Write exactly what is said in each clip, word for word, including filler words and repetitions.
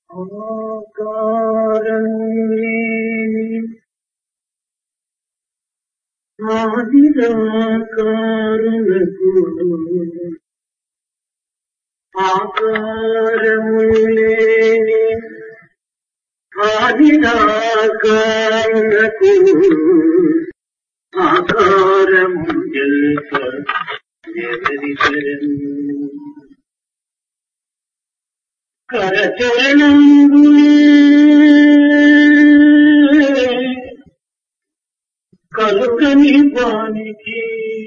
ఆకారములేని ఆదిరాకారులకు ఆకారములేని ఆదిరాకారులకు ఆకారము జల్ప జగరిశరణు కరచరణంబులే కలుగని వానికి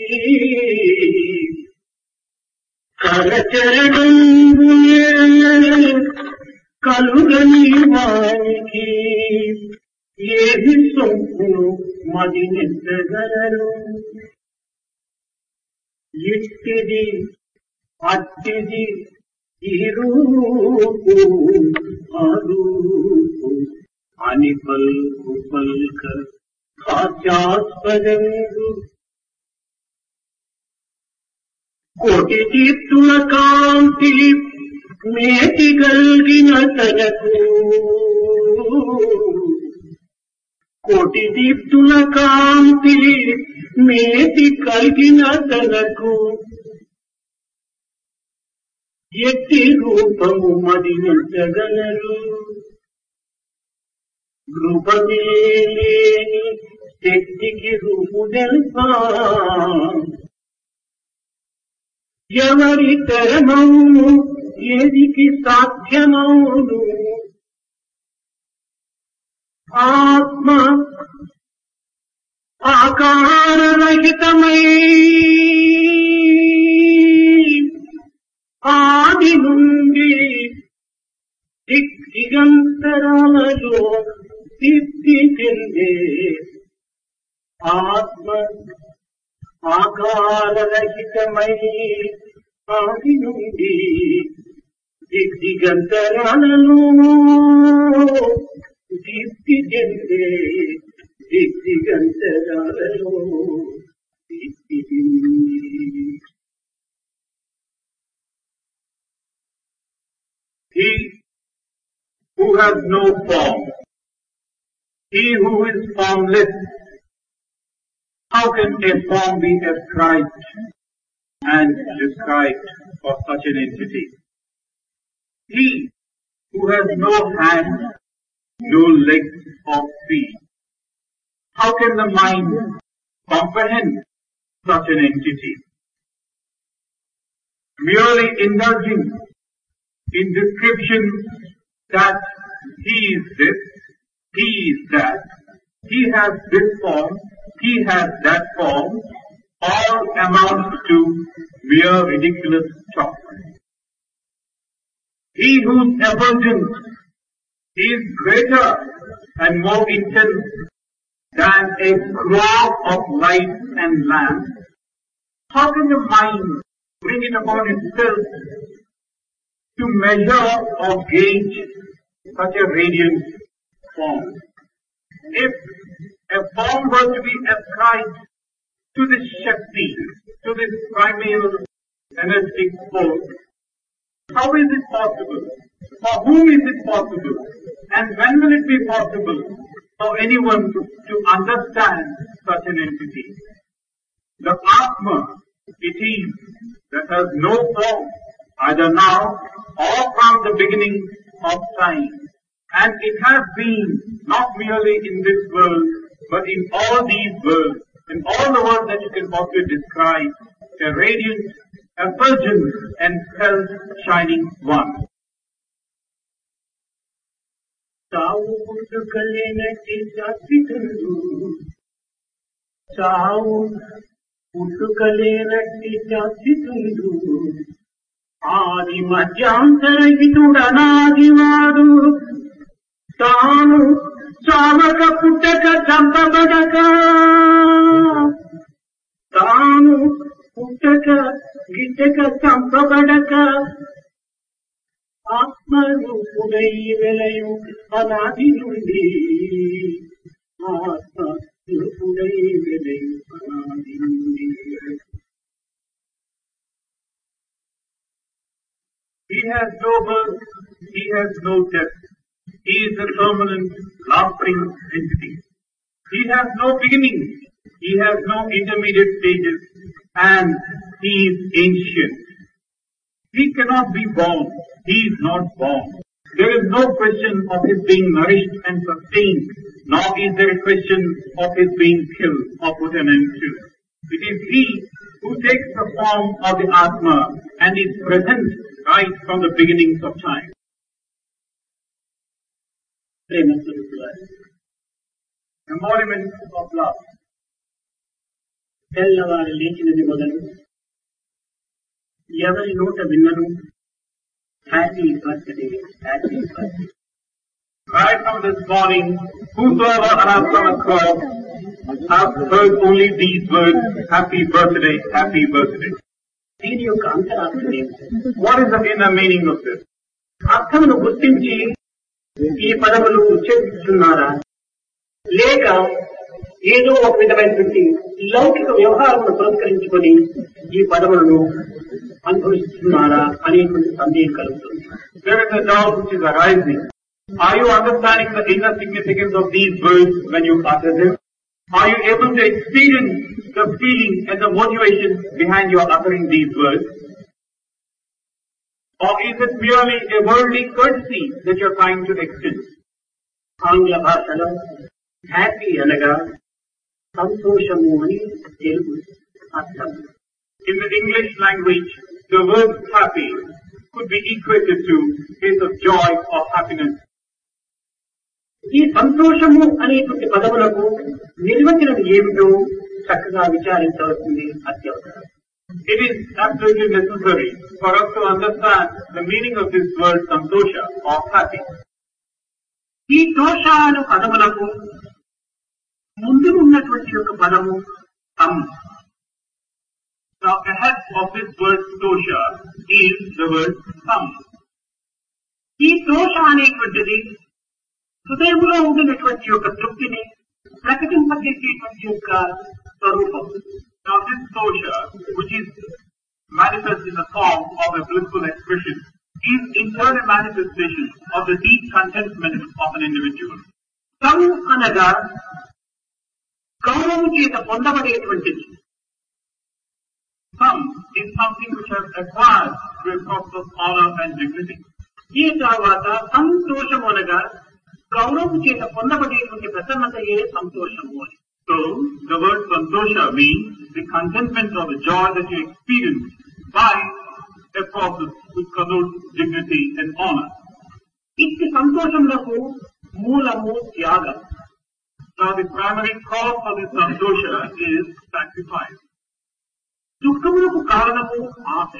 కరచరణంబులే కలుగని వానికి ఏది సొంపును మది నిద్రగలరు ఇట్టిది అట్టిది ఈ రూపు ఆ రూపు అని పల్కు పల్క హాస్యాస్పదంగు కోటి దీప్తుల కాంతి మేటి గల్గిన తనకు కోటి దీప్తుల కాంతి మేటి కలిగిన తనకు ఎట్టి రూపము మరి నించగలరు రూపమే లేని శక్తికి రూపు తెలుపా ఎవరి తరమౌను ఏదికి సాధ్యమౌను ఆత్మ ఆకారరహితమై ఆది నుండి దిగ్గంతరాలలో సిద్ధి చెందే ఆత్మ ఆకారరహితమై ఆది నుండి దిగ్గంతరాలలో సిద్ధి చెందే దిగ్గంతరాలలో సిద్ధి చెందే He who has no form, he who is formless, how can a form be ascribed and described for such an entity? He who has no hands, no legs or feet, how can the mind comprehend such an entity? Merely indulging in descriptions that he is this, he is that, he has this form, he has that form, all amounts to mere ridiculous talk. He whose effulgence is greater and more intense than a crop of light and lamp, how can the mind bring it upon itself to measure or gauge such a radiant form? If a form were to be ascribed to this Shakti, to this primal energetic force, how is it possible? For whom is it possible? And when will it be possible for anyone to, to understand such an entity? The Atma, it is that has no form, either now or from the beginning of time. And it has been not merely in this world, but in all these worlds, in all the worlds that you can possibly describe, a radiant, effulgent and self-shining one. చావు పుట్టుకలేనట్టి శాశ్వతుడు చావు పుట్టుకలేనట్టి శాశ్వతుడు ఆది మధ్యాంతరహితుడనాదివాడు తాను చావక పుట్టక చంపబడక తాను పుట్టక గిట్టక చంపబడక ఆత్మరూపుడై వెలయు అనాది నుండి ఆత్మరూపుడై వెలయు అనాది నుండి. He has no birth, he has no death. He is a permanent, lasting entity. He has no beginning. He has no intermediate stages. And He is ancient. He cannot be born. He is not born. There is no question of His being nourished and sustained, nor is there a question of His being killed or put an end to. It is He who takes the form of the Atma and is present right from the beginnings of time. Embodiment of love. తెల్లవారు లేచినది మొదలు ఎవరి నోట విన్నను happy birthday happy birthday. Right from this morning, whosoever has come across has heard only these words, happy birthday, happy birthday. దీని యొక్క అంతరార్థం ఏమిటి? What is the inner meaning of this? అర్థమును గుర్తించి ఈ పదములు ఉచ్చరిస్తున్నారా, లేక ఏదో ఒక విధమైనటువంటి లౌకిక వ్యవహారమును పురస్కరించుకొని ఈ పదములను అనుభవిస్తున్నారా అనేటువంటి సందేహం కలుగుతుంది. There is a doubt which is arising. Are you understanding the inner significance of these words when you utter them? Are you able to experience the feeling and the motivation behind your uttering these words? Or is it merely a worldly courtesy that you are trying to extend? ఆంగ్ల భాషలో happy అనగా సంతోషము అని తెలుగు అర్థం. In the English language, the word happy could be equated to is of joy or happiness. ఈ సంతోషము అనేటువంటి పదములకు నిర్వచనం ఏమిటో చక్కగా విచారించవలసింది అత్యవసరం. It is absolutely necessary for us to understand the meaning of this word santosha or happy. ఈ దోష అనే పదములకు ముందు ఉన్నటువంటి యొక్క పదము తం. Now ahead of this word dosha is the word tam. ఈ దోష అనేటువంటిది హృదయంలో ఉండినటువంటి యొక్క తృప్తిని ప్రకటింపజేసేటువంటి యొక్క స్వరూపం. Now this dosha, which is manifest in the form of a blissful expression, is in turn a manifestation of the deep contentment of an individual. తం అనగా గౌరవం చేత పొందబడేటువంటిది. Tam is something which has acquired through a process of honor and dignity. ఈ తర్వాత సంతోషము అనగా గౌరవం చేత పొందబడేటువంటి ప్రసన్నతయే సంతోషము అని. So the word santosha means the contentment or the joy that you experience by a process which connotes dignity and honor. ఇట్టి సంతోషములకు మూలము త్యాగం. Now the primary cause for this santosha is sacrifice. దుఃఖములకు కారణము ఆశ.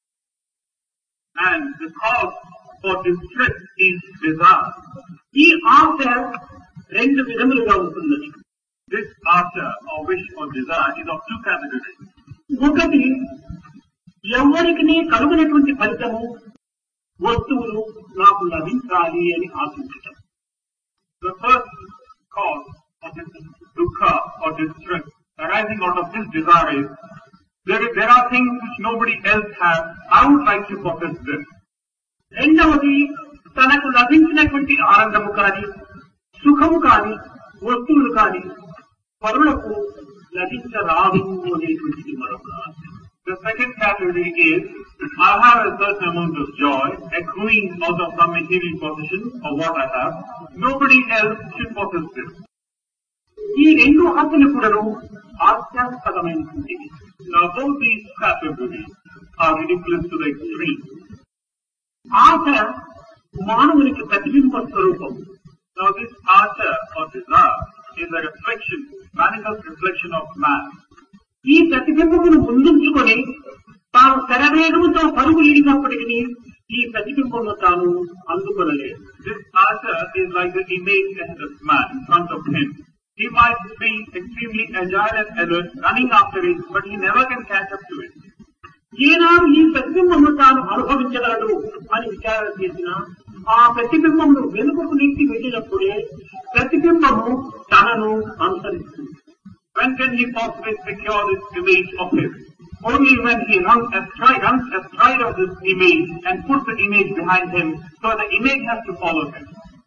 And the cause for distress is desire. ఈ ఆశ రెండు విధములుగా ఉంటున్నది. This asha or wish or desire is of two categories. ఒకటి ఎవరికి కలుగునటువంటి ఫలితము వస్తువులు నాకు లభించాలి అని ఆశించటం. The first cause of this dukkha or distress arising out of this desire is there, is, there are things which nobody else has. I would like to possess this. రెండవది తనకు లభించినటువంటి ఆనందము కాని సుఖము కాని వస్తువులు కాని పరులకు లభించరాదు అనేటువంటిది మరొక ఆశ. The second category is I have a certain amount of joy accruing out of some material possession or what I have. Nobody else should possess this. ఈ రెండు ఆశలు కూడాను హాస్యాస్పదమైనటువంటివి. Now both these categories are ridiculous to the extreme. ఆశ మానవునికి ప్రతిబింబ స్వరూపం. Now this asha or desire is a reflection, manifest reflection of man. ఈ ప్రతిబింబమును ముందుంచుకొని తాను శరవేగముతో పరుగు ఈడినప్పటికీ ఈ ప్రతిబింబమును తాను అందుకొనలేదు. This asha is like the image ahead of man in front of him. He might be extremely agile and alert, running after it, but he never can catch up to it. ఈనాడు ఈ ప్రతిబింబమును తాను అనుభవించగలడు అని విచారణ చేసిన ఆ ప్రతిబింబమును వెనుకకు నీటి వెళ్ళినప్పుడే ప్రతిబింబము తనను అనుసరిస్తుంది. When can he possibly secure this image of his? Only when he runs astride, runs astride of this image and puts the image behind him, so the image has to follow him.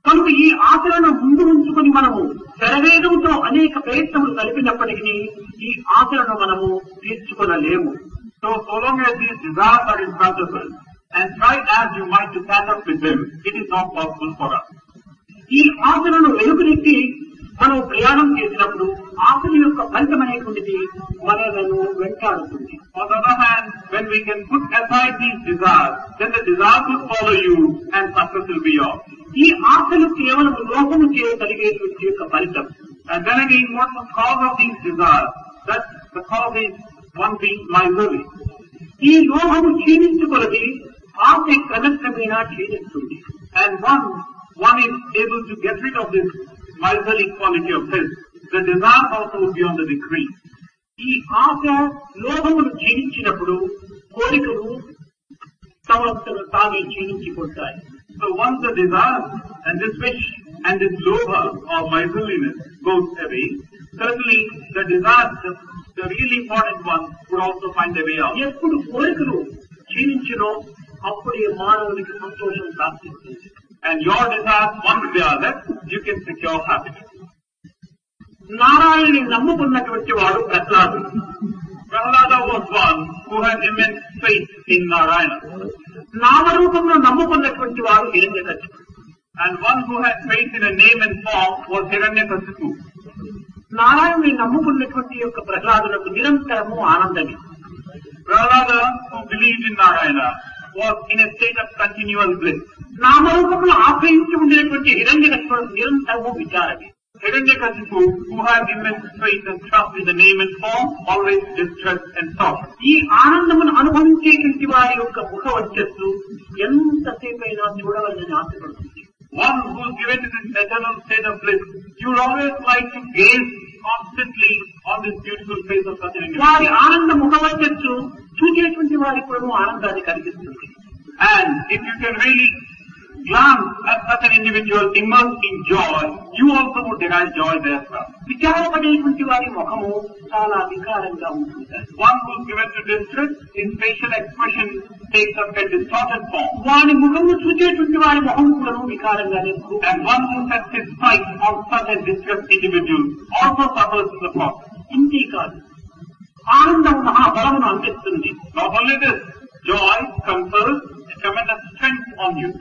కనుక ఈ ఆశలను ముందు ఉంచుకుని మనము శరవేగంతో అనేక ప్రయత్నములు కలిపినప్పటికీ ఈ ఆశలను మనము తీర్చుకొనలేము. So, so long as these desires are in front of us, and try as you might to catch up with them, it is not possible for us. ఈ ఆశలను వెలుగునెత్తి మనం ప్రయాణం చేసినప్పుడు ఆశల యొక్క ఫలితం అనేటువంటిది మనలను వెంటాడుతుంది. On the other hand, when we can put aside these desires, then the desires will follow you and success will be yours. ఈ ఆశలు కేవలం లోపము చేయగలిగేటువంటి యొక్క ఫలితం. And then again, what's the cause of these desires? That the cause is one being miserly. ఈ లోభము క్షీణించుకొలది ఆశ క్రమక్రమేణా క్షీణిస్తుంది. And one, one is able to get rid of this miserly quality of his. The desire also will be on the decrease. ఈ ఆశ లోభమును క్షీణించినప్పుడు కోరికలు సంవత్సరం తానే క్షీణించిపోతాయి. So once the desire and this wish and this lobha or miserliness goes away, certainly the desire, the, the really important one, would also find a way out. ఎప్పుడు కోరికలు క్షీణించినో అప్పుడే మానవునికి సంతోషం ప్రాప్తిస్తుంది. And your desires, once they are left, you can secure happiness. నారాయణుని నమ్ముకున్నటువంటి వాడు ప్రహ్లాదుడు. Prahlada was one who had immense faith in Narayana. నామరూపంలో నమ్ముకున్నటువంటి వాడు హిరణ్యకశిపుడు. And one who had faith in a name and form was Hiranyakasipu. నారాయణుని నమ్ముకున్నటువంటి యొక్క ప్రహ్లాదులకు నిరంతరము ఆనందమే. Prahlada, who believed in Narayana, was in a state of continual bliss. నామరూపంలో ఆశ్రయించి ఉండినటువంటి హిరణ్యకశిపుడు నిరంతరము విచారమే. Hiranyakasipu, who had immense faith and trust in the name and form, always distressed and sorrow. ఈ ఆనందమును అనుభవించేటువంటి వారి యొక్క ముఖ వచ్చస్సు ఎంతసేపైనా చూడవలలని ఆశపడుతుంది. One who is given to this eternal state of bliss, you would always like to gaze constantly on this beautiful face of such an individual. వారి ఆనంద ముఖ వచ్చస్సు చూసేటువంటి వారికి కూడా ఆనందాన్ని కలిగిస్తుంది. And if you can really glance at such an individual immersed in joy, you also would derive joy therefrom. విచారపడేటువంటి వారి ముఖము చాలా వికారంగా ఉంటుంది. One who is given to distress, his facial expression takes up a distorted form. వారి ముఖము చూసేటువంటి వారి ముఖం కూడా వికారంగానే ఉంటుంది. And one who sets his sight on such a distressed individual also suffers in the process. ఇంతే కాదు, ఆనందం మహాబలమును అందిస్తుంది. Not only this, joy confers a tremendous strength on you.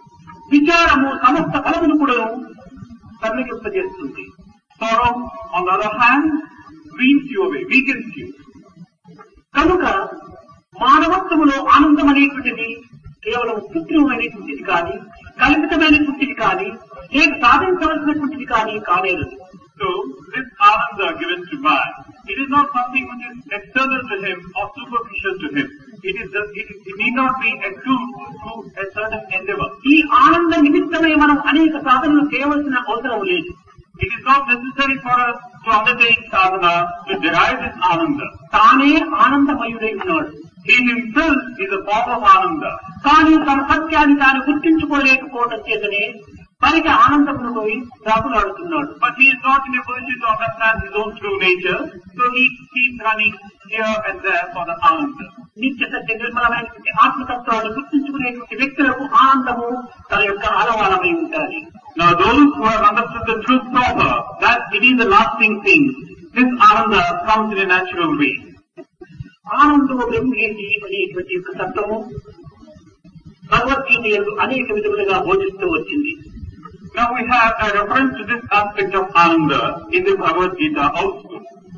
విచారము సమస్త ఫలమును కూడా సన్నగింపజేస్తుంది. Sorrow, on the other hand, weans you away, weakens you. కనుక మానవత్వములో ఆనందం అనేటువంటిది కేవలం కృత్రిమమైనటువంటిది కానీ, కల్పితమైనటువంటిది కానీ, లేక సాధించవలసినటువంటిది కానీ కాలేదు. So, this ananda given to man, it is not something which is external to him or superficial to him. It is just, it, it need not be attuned to a certain endeavor. ఈ ఆనంద నిమిత్తమై మనం అనేక సాధనలు చేయవలసిన అవసరం లేదు. It is not necessary for us to undertake sadhana to derive this ananda. తానే ఆనందమయుడై ఉన్నాడు. He himself is a form of ananda. కానీ తన సత్యాన్ని తాను గుర్తించుకోలేకపోవడం చేతనే పనికి ఆనందమును పోయి రాకులాడుతున్నాడు. But he is not in a position to understand his own true nature, so he keeps running here and there for the ananda. నిత్య సత్య నిర్మలమైనటువంటి ఆత్మతత్వాన్ని గుర్తించుకునేటువంటి వ్యక్తులకు ఆనందము తన యొక్క ఆలవాలమై ఉంటాయి. Now those who have understood the truth proper, that it is a lasting thing, this ananda comes in a natural way. ఆనందము బ్రహ్మేది అనేటువంటి యొక్క తత్వము భగవద్గీత యందు అనేక విధములుగా బోధిస్తూ వచ్చింది. Now we have a reference to this aspect of ananda in the Bhagavad Gita also.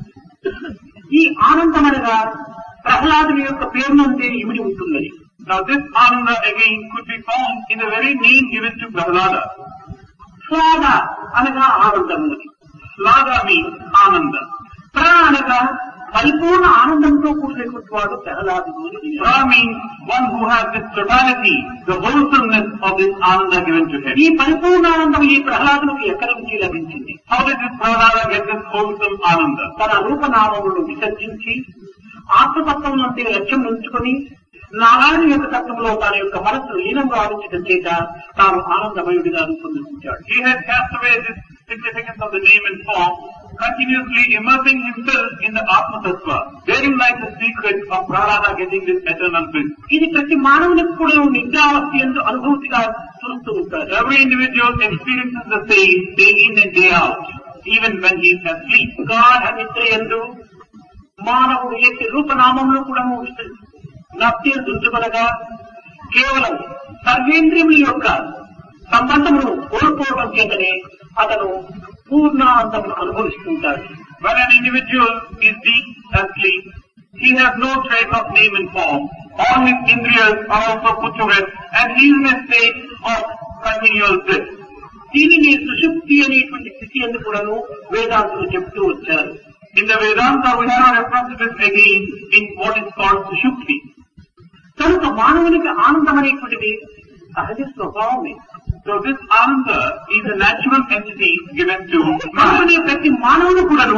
ఈ ఆనందం అనగా ప్రహ్లాదుని యొక్క పేరునందే ఇమిడి ఉంటున్నది. Now this ananda again could be found in the very name given to Prahlada. స్వాద అనగా ఆనందము. Slada means ananda. ప్ర అనగా పరిపూర్ణ ఆనందంతో కూడినటువంటి వాడు ప్రహ్లాదుడు. Pra means one who has this totality, the wholesomeness of this ananda given to him. ఈ పరిపూర్ణ ఆనందం ఈ ప్రహ్లాదునికి ఎక్కడి నుంచి లభించింది? How did this Prahlada get this wholesome ananda? తన రూపనామములను విసర్జించి ఆత్మతత్వం అంటే లక్ష్యం ఉంచుకొని నారాయణ యొక్క తత్వంలో తన యొక్క మనస్సును లీనంగా ఆలోచించడం చేత తాను ఆనందమయుడిగా రూపొందించాడు. He had cast away this significance of the name and form, continuously immersing himself in the Atma Tattva. Therein lies the secret of Prahlada getting this eternal bliss. ఇది ప్రతి మానవునికి కూడా నిద్రావస్థ ఎందు అనుభూతిగా చూస్తూ ఉంటారు. Every individual experiences the same day in and day out, even when he is asleep. గాఢ నిద్ర ఎందు మానవుడు ఎట్టి రూపనామంలో కూడా నత్య దుంచుబలగా కేవలం సర్వేంద్రియముల యొక్క సంబంధమును కోల్పోవడం చేతనే అతను పూర్ణానందమును అనుభవిస్తుంటాడు. When an individual is deep asleep, he has no trace of name and form. All his indriyas are also put to rest, and he is in a state of continual bliss. దీనిని సుషుప్తి అనేటువంటి స్థితి ఎందుకు కూడాను వేదాంతులు చెప్తూ వచ్చారు. In the Vedanta, we have a reference to this again in what is called Sushupti. కనుక మానవునికి ఆనందం అనేటువంటిది సహజ స్వభావమే. So this Ananda is a natural entity given to కనుక man. ప్రతి మానవుడు కూడాను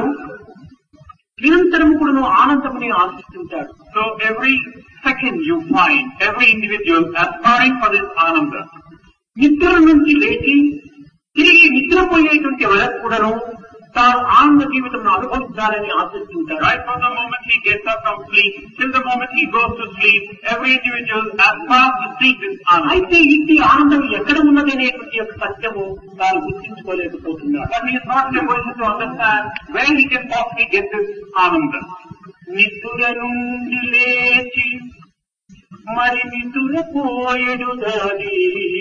నిరంతరము కూడాను ఆనందముని ఆశిస్తుంటాడు. So every second you find every individual aspiring for this Ananda. నిద్ర నుంచి లేచి తిరిగి నిద్రపోయేటువంటి వరకు కూడాను తాను ఆనంద జీవితం అనుభవించాలని ఆశిస్తుంటారు. Right from the moment he gets up from sleep till the moment he goes to sleep, every individual aspires to seek this Ananda. అయితే ఇంటి ఆనందం ఎక్కడ ఉన్నది అనేటువంటి యొక్క సత్యము తాను గుర్తించుకోలేకపోతున్నాడు. But he is not in a position to understand where he can possibly get this Ananda. నిద్ర నుండి లేచి మరి నిద్ర పోయేడు దాని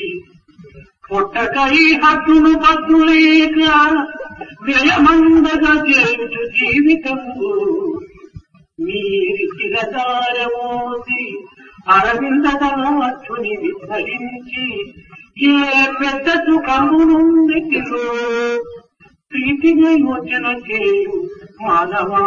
పొట్టకై హద్దును పద్దులేక వ్యయమందగా చేర్చు జీవితము మీరి చిరదారమోసి అరవిందదాచుని విధరించి ఏ పెద్ద సుఖము నుండిలో ప్రీతిగా యోచన చేయు మానవా.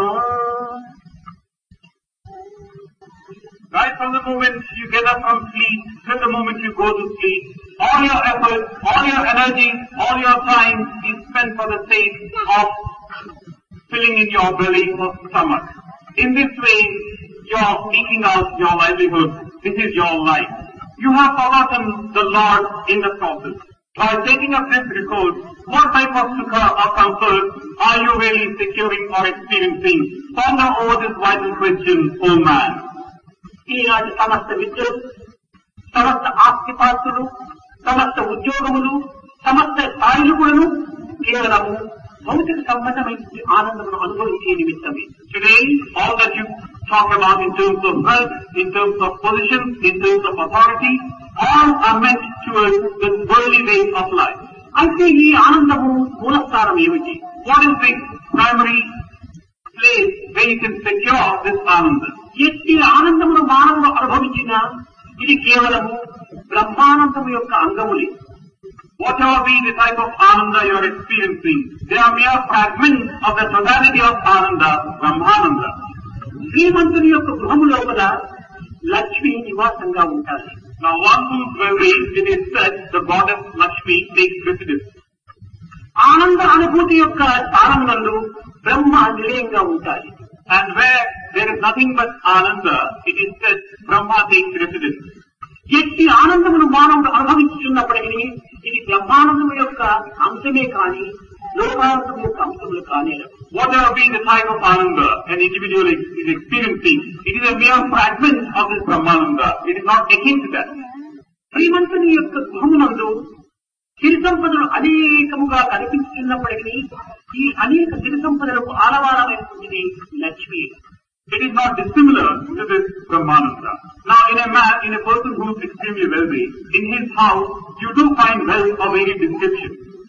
Right from the moment you get up from sleep till the moment you go to sleep, all your effort, all your energy, all your time is spent for the sake of filling in your belly or stomach. In this way, you are eking out your livelihood. This is your life. You have forgotten the Lord in the process. By taking up this record, what type of sukha or comfort are you really securing or experiencing? Ponder over this vital question, O man. ఈనాటి సమస్త విద్యలు, సమస్త ఆస్తిపాస్తులు, సమస్త ఉద్యోగములు, సమస్త స్థాయిలు కూడాను కేవలము భౌతిక సంబంధమైన ఆనందమును అనుభవించే నిమిత్తమే. Today, all that you talk about in terms of wealth, in terms of position, in terms of authority, all are meant towards the worldly ways of life. అయితే ఈ ఆనందము మూలస్థానం ఏమిటి? What is the primary place where you can secure this Ananda? ఎట్టి ఆనందమును మానవుడు అనుభవించిన ఇది కేవలము బ్రహ్మానందము యొక్క అంగములే. Whatever be the type of Ananda you are experiencing, they are mere fragments of the totality of Ananda, Brahmananda. శ్రీమంతుని యొక్క గృహము లోపల లక్ష్మి నివాసంగా ఉంటారు. Now one whose dwelling, it is said, the goddess Lakshmi takes residence. ఆనంద అనుభూతి యొక్క స్థానమునందు బ్రహ్మ నిలయంగా ఉంటాయి. And where there is nothing but Ananda, it is said Brahma takes residence. ఎట్టి ఆనందమును మానవుడు అనుభవించుతున్నప్పటికీ ఇది బ్రహ్మానందము యొక్క అంశమే కాని లోకానందము యొక్క అంశములు కానే. Whatever being the type of Ananda an individual is experiencing, it is a mere fragment of this Brahmananda. It is not akin to that. శ్రీమంతుని యొక్క గృహమునందు సిరి సంపదలు అనేకముగా కనిపిస్తున్నప్పటికీ ఈ అనేక సిరి సంపదలకు ఆలవాలమైనటువంటిది Lakshmi. It is not dissimilar to this Brahmananda. Now in a man, in a person who is extremely wealthy, in his house, you do find wealth of any description.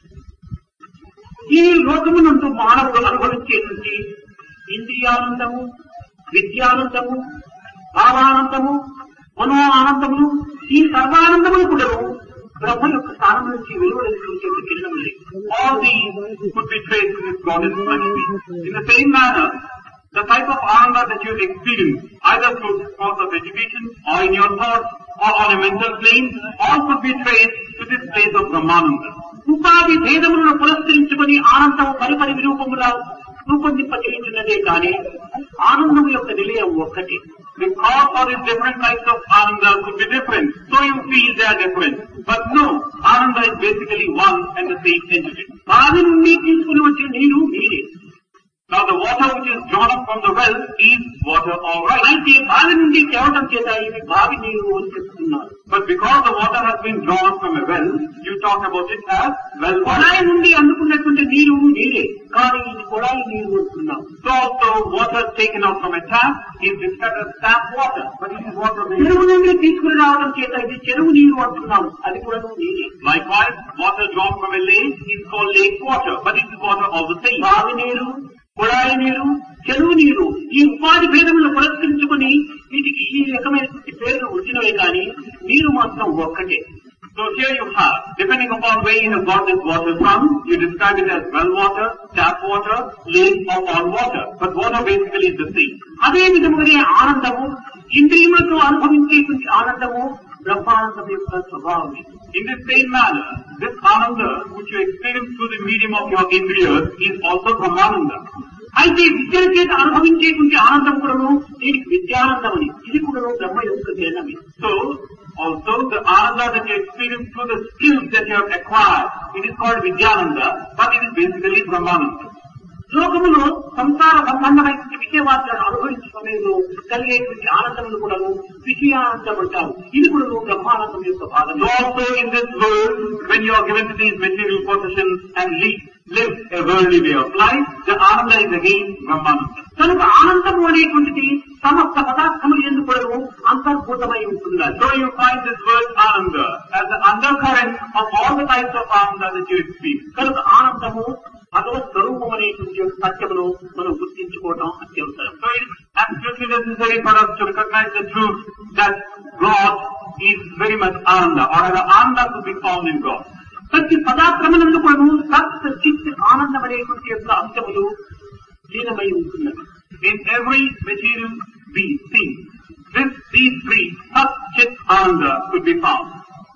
ఈ లోకమునందు మానవుడు అనుభవించేటువంటి ఇంద్రియానందము, విద్యానందము, భావానందము, మనో ఆనందములు, ఈ సర్వానందములు కూడా బ్రహ్మ యొక్క స్థానం నుంచి వెలువడించే కిరణములే. All these could be traced to this goddess Lakshmi. In the same manner, the type of Ananda that you experience, either through the course of education, or in your thoughts, or on a mental plane, all could be traced to this place of Brahmananda. ఉపాధి భేదములను పురస్కరించుకుని ఆనందము పరిపరి విరూపములా రూపొందింపజేయుచున్నదే కానీ ఆనందము యొక్క నిలయం ఒక్కటే. The cause for these different types of Ananda could be different, so you feel they are different. But no, Ananda is basically one and the same entity. బావి నుండి తీసుకుని వచ్చిన నీరు మీరే. Now the water which is drawn up from the well is water alright. అయితే బావి నుండి తేవడం చేత ఇది బావి నీరు అని చెప్తున్నారు. But because the water has been drawn from a well, you talk about it as well water. కొళాయి నుండి అందుకున్నటువంటి నీరు నీరే, కానీ ఇది కొళాయి నీరు అంటున్నాం. So also water taken out from a tap is described as tap water, but it is water of the చెరువు నుండి తీసుకుని రావడం చేత ఇది చెరువు నీరు అంటున్నాం, అది కూడా నీరే. Likewise, water drawn from a lake is called lake water, but it is water of the same. బావి నీరు, కొళాయి నీరు, చెరువు నీరు, ఈ ఉపాధి భేదములను పురస్కరించుకుని వీటికి ఈ రకమైనటువంటి పేర్లు వచ్చినవే కానీ నీరు మాత్రం ఒక్కటే. So here you have, depending upon where you have got this water from, you describe it as well water, tap water, lake or all water. But water basically is the same. అదే విధముగానే ఆనందము, ఇంద్రియములతో అనుభవించేటువంటి ఆనందము బ్రహ్మానందం యొక్క స్వభావం. In the same manner, this ananda which you experience through the medium of your indriyas is also brahmananda. అయితే విద్యల చేత అనుభవించేటువంటి ఆనందం కూడాను దీనికి విద్యానందం అని, ఇది కూడా బ్రహ్మ యొక్క జ్ఞానమే. So also the ananda that you experience through the skills that you have acquired, it is called vidyananda, but it is basically brahmananda. లోకములో సంసార సంబంధమైనటువంటి విషయవాదాలను అనుభవించే సమయంలో కలిగేటువంటి ఆనందములు కూడా విషయానందం అంటారు, ఇది కూడా బ్రహ్మానందం యొక్క భాగం. So also in this world, when you are given to these material possessions and live, live a worldly way of life, the ananda is again brahmananda. కనుక ఆనందము అనేటువంటిది సమస్త పదార్థములు ఎందుకు కూడా అంతర్భూతమై ఉంటున్నారు. So you find this word ananda as the undercurrent of all the types of ananda that you experience. కనుక ఆనందము భగవత్ స్వరూపం అనేటువంటి సత్యమును మనం గుర్తించుకోవడం అత్యవసరం. So it is absolutely necessary for us to recognize the truth that God is very much ananda, or the ananda could be found in God. ప్రతి పదార్థమునందు కూడా సత్ చిత్ ఆనందం అనేటువంటి యొక్క అంశములు లీనమై ఉంటున్నవి. In every material thing, this, these three, sat, chit, ananda could be found.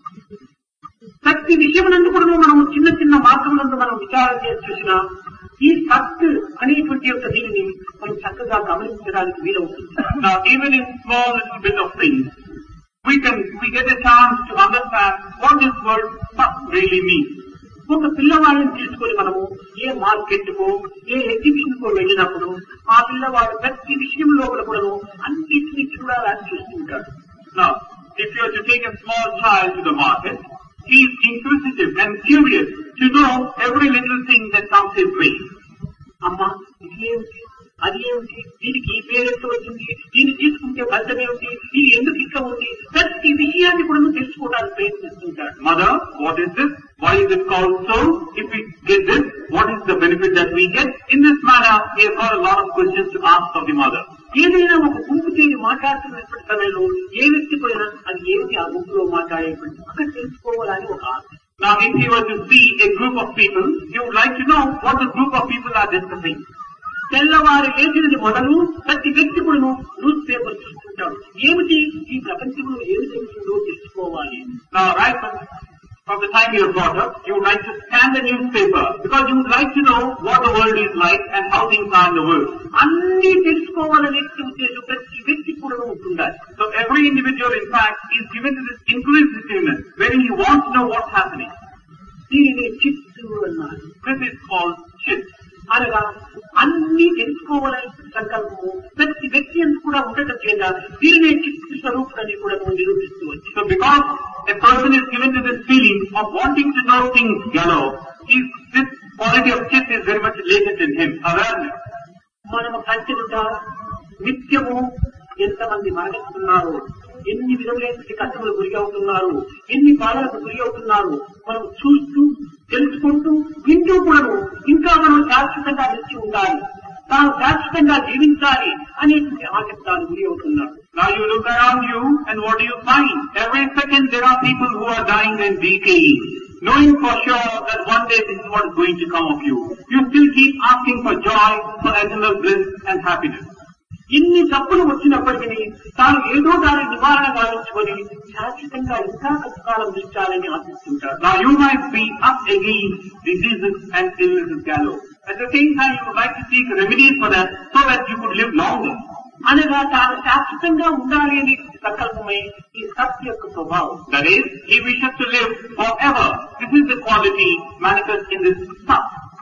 ప్రతి విషయమునందు కూడా మనం చిన్న చిన్న మార్గములందు మనం విచారం చేసి చూసినా ఈ సత్ అనేటువంటి యొక్క దీనిని మనం చక్కగా గమనించడానికి వీలవుతుంది. Now even in small little bit of things, we can, we get a chance to understand what this word sat really means. ఒక పిల్లవాడిని తీసుకొని మనము ఏ మార్కెట్ కో ఏ ఎగ్జిబిషన్ కో వెళ్ళినప్పుడు ఆ పిల్లవాడు ప్రతి విషయం లోపల కూడా అన్నిటినీ చూడాలని చూస్తుంటాడు. Now, if you are to take a small child to the market, he is inquisitive and curious to know every little thing that comes his way. అమ్మా ఇది ఏమిటి, అది ఏమిటి, దీనికి ఈ పేరెంట్ వచ్చింది, దీన్ని తీసుకుంటే ఫలితం ఏమిటి, ఇది ఎందుకు ఇట్లా ఉంది, ప్రతి విషయాన్ని కూడా తెలుసుకోవడానికి ప్రయత్నిస్తుంటాడు. Mother, what is this? Why is it called so? If we get this, what is the benefit that we get? In this manner, he has got a lot of questions to ask of the mother. ఏదైనా ఒక గుంపు చేరి మాట్లాడుతున్నటువంటి సమయంలో ఏ వ్యక్తి పోయినా అది ఏమిటి ఆ గుంపులో మాట్లాడేటువంటి అక్కడ తెలుసుకోవాలని ఒక ఆశ. Now, if you were to see a group of people, you would like to know what the group of people are discussing. తెల్లవారు లేచినది మొదలు ప్రతి వ్యక్తి కూడా న్యూస్ పేపర్ చూస్తుంటాడు, ఏమిటి ఈ ప్రపంచంలో ఏమి జరుగుతుందో తెలుసుకోవాలి. Now, right from, from the time you are brought up, you would like to scan the newspaper because you would like to know what the world is like and how things are in the world. అన్ని తెలుసుకోవాలనే ఉద్దేశం ప్రతి వ్యక్తి కూడా ఉంటుండాలి. So every individual, in fact, is given to this inquisitiveness wherein he wants to know what's happening. దీనిని చిత్తు అన్నారు. This is called chit. అనగా అన్ని తెలుసుకోవాలని సంకల్పము ప్రతి వ్యక్తి ఎందుకు కూడా ఉండటం చేత దీనినే చిత్తు స్వరూపుడని కూడా నిరూపిస్తూ వచ్చి. So because a person is given to this feeling of wanting to know things galore, is this quality of chit is very much latent in him, awareness. మనము కంచెలుట నిత్యము ఎంతమంది మరణిస్తున్నారు, ఎన్ని విధములైన కష్టములు గురి అవుతున్నారు, ఎన్ని బాధలకు గురి అవుతున్నారు, మనం చూస్తూ తెలుసుకుంటూ వింటూ కూడాను ఇంకా మనం శాశ్వతంగా నిలిచి ఉండాలి, తాను శాశ్వతంగా జీవించాలి అనేటువంటి ఆసక్తాలు గురి అవుతున్నారు. Now you look around you and what do you find? Every second there are people who are dying and decaying, knowing for sure that one day this is what is going to come of you. You still keep asking for joy, for eternal bliss and happiness. ఇన్ని తప్పులు వచ్చినప్పటికీ తాను ఏదో దాని నివారణ గావించుకొని శాశ్వతంగా ఇంకా కష్టకాలం నిలిచాలని ఆశిస్తుంటారు. Now you might be up against diseases and illnesses galore. At the same time you would like to seek remedies for that so that you could live longer. అనగా తాను శాశ్వతంగా ఉండాలి అనే సంకల్పమై ఈ సత్య యొక్క స్వభావం. That is, he wishes to live forever. This is the quality manifest in this sat.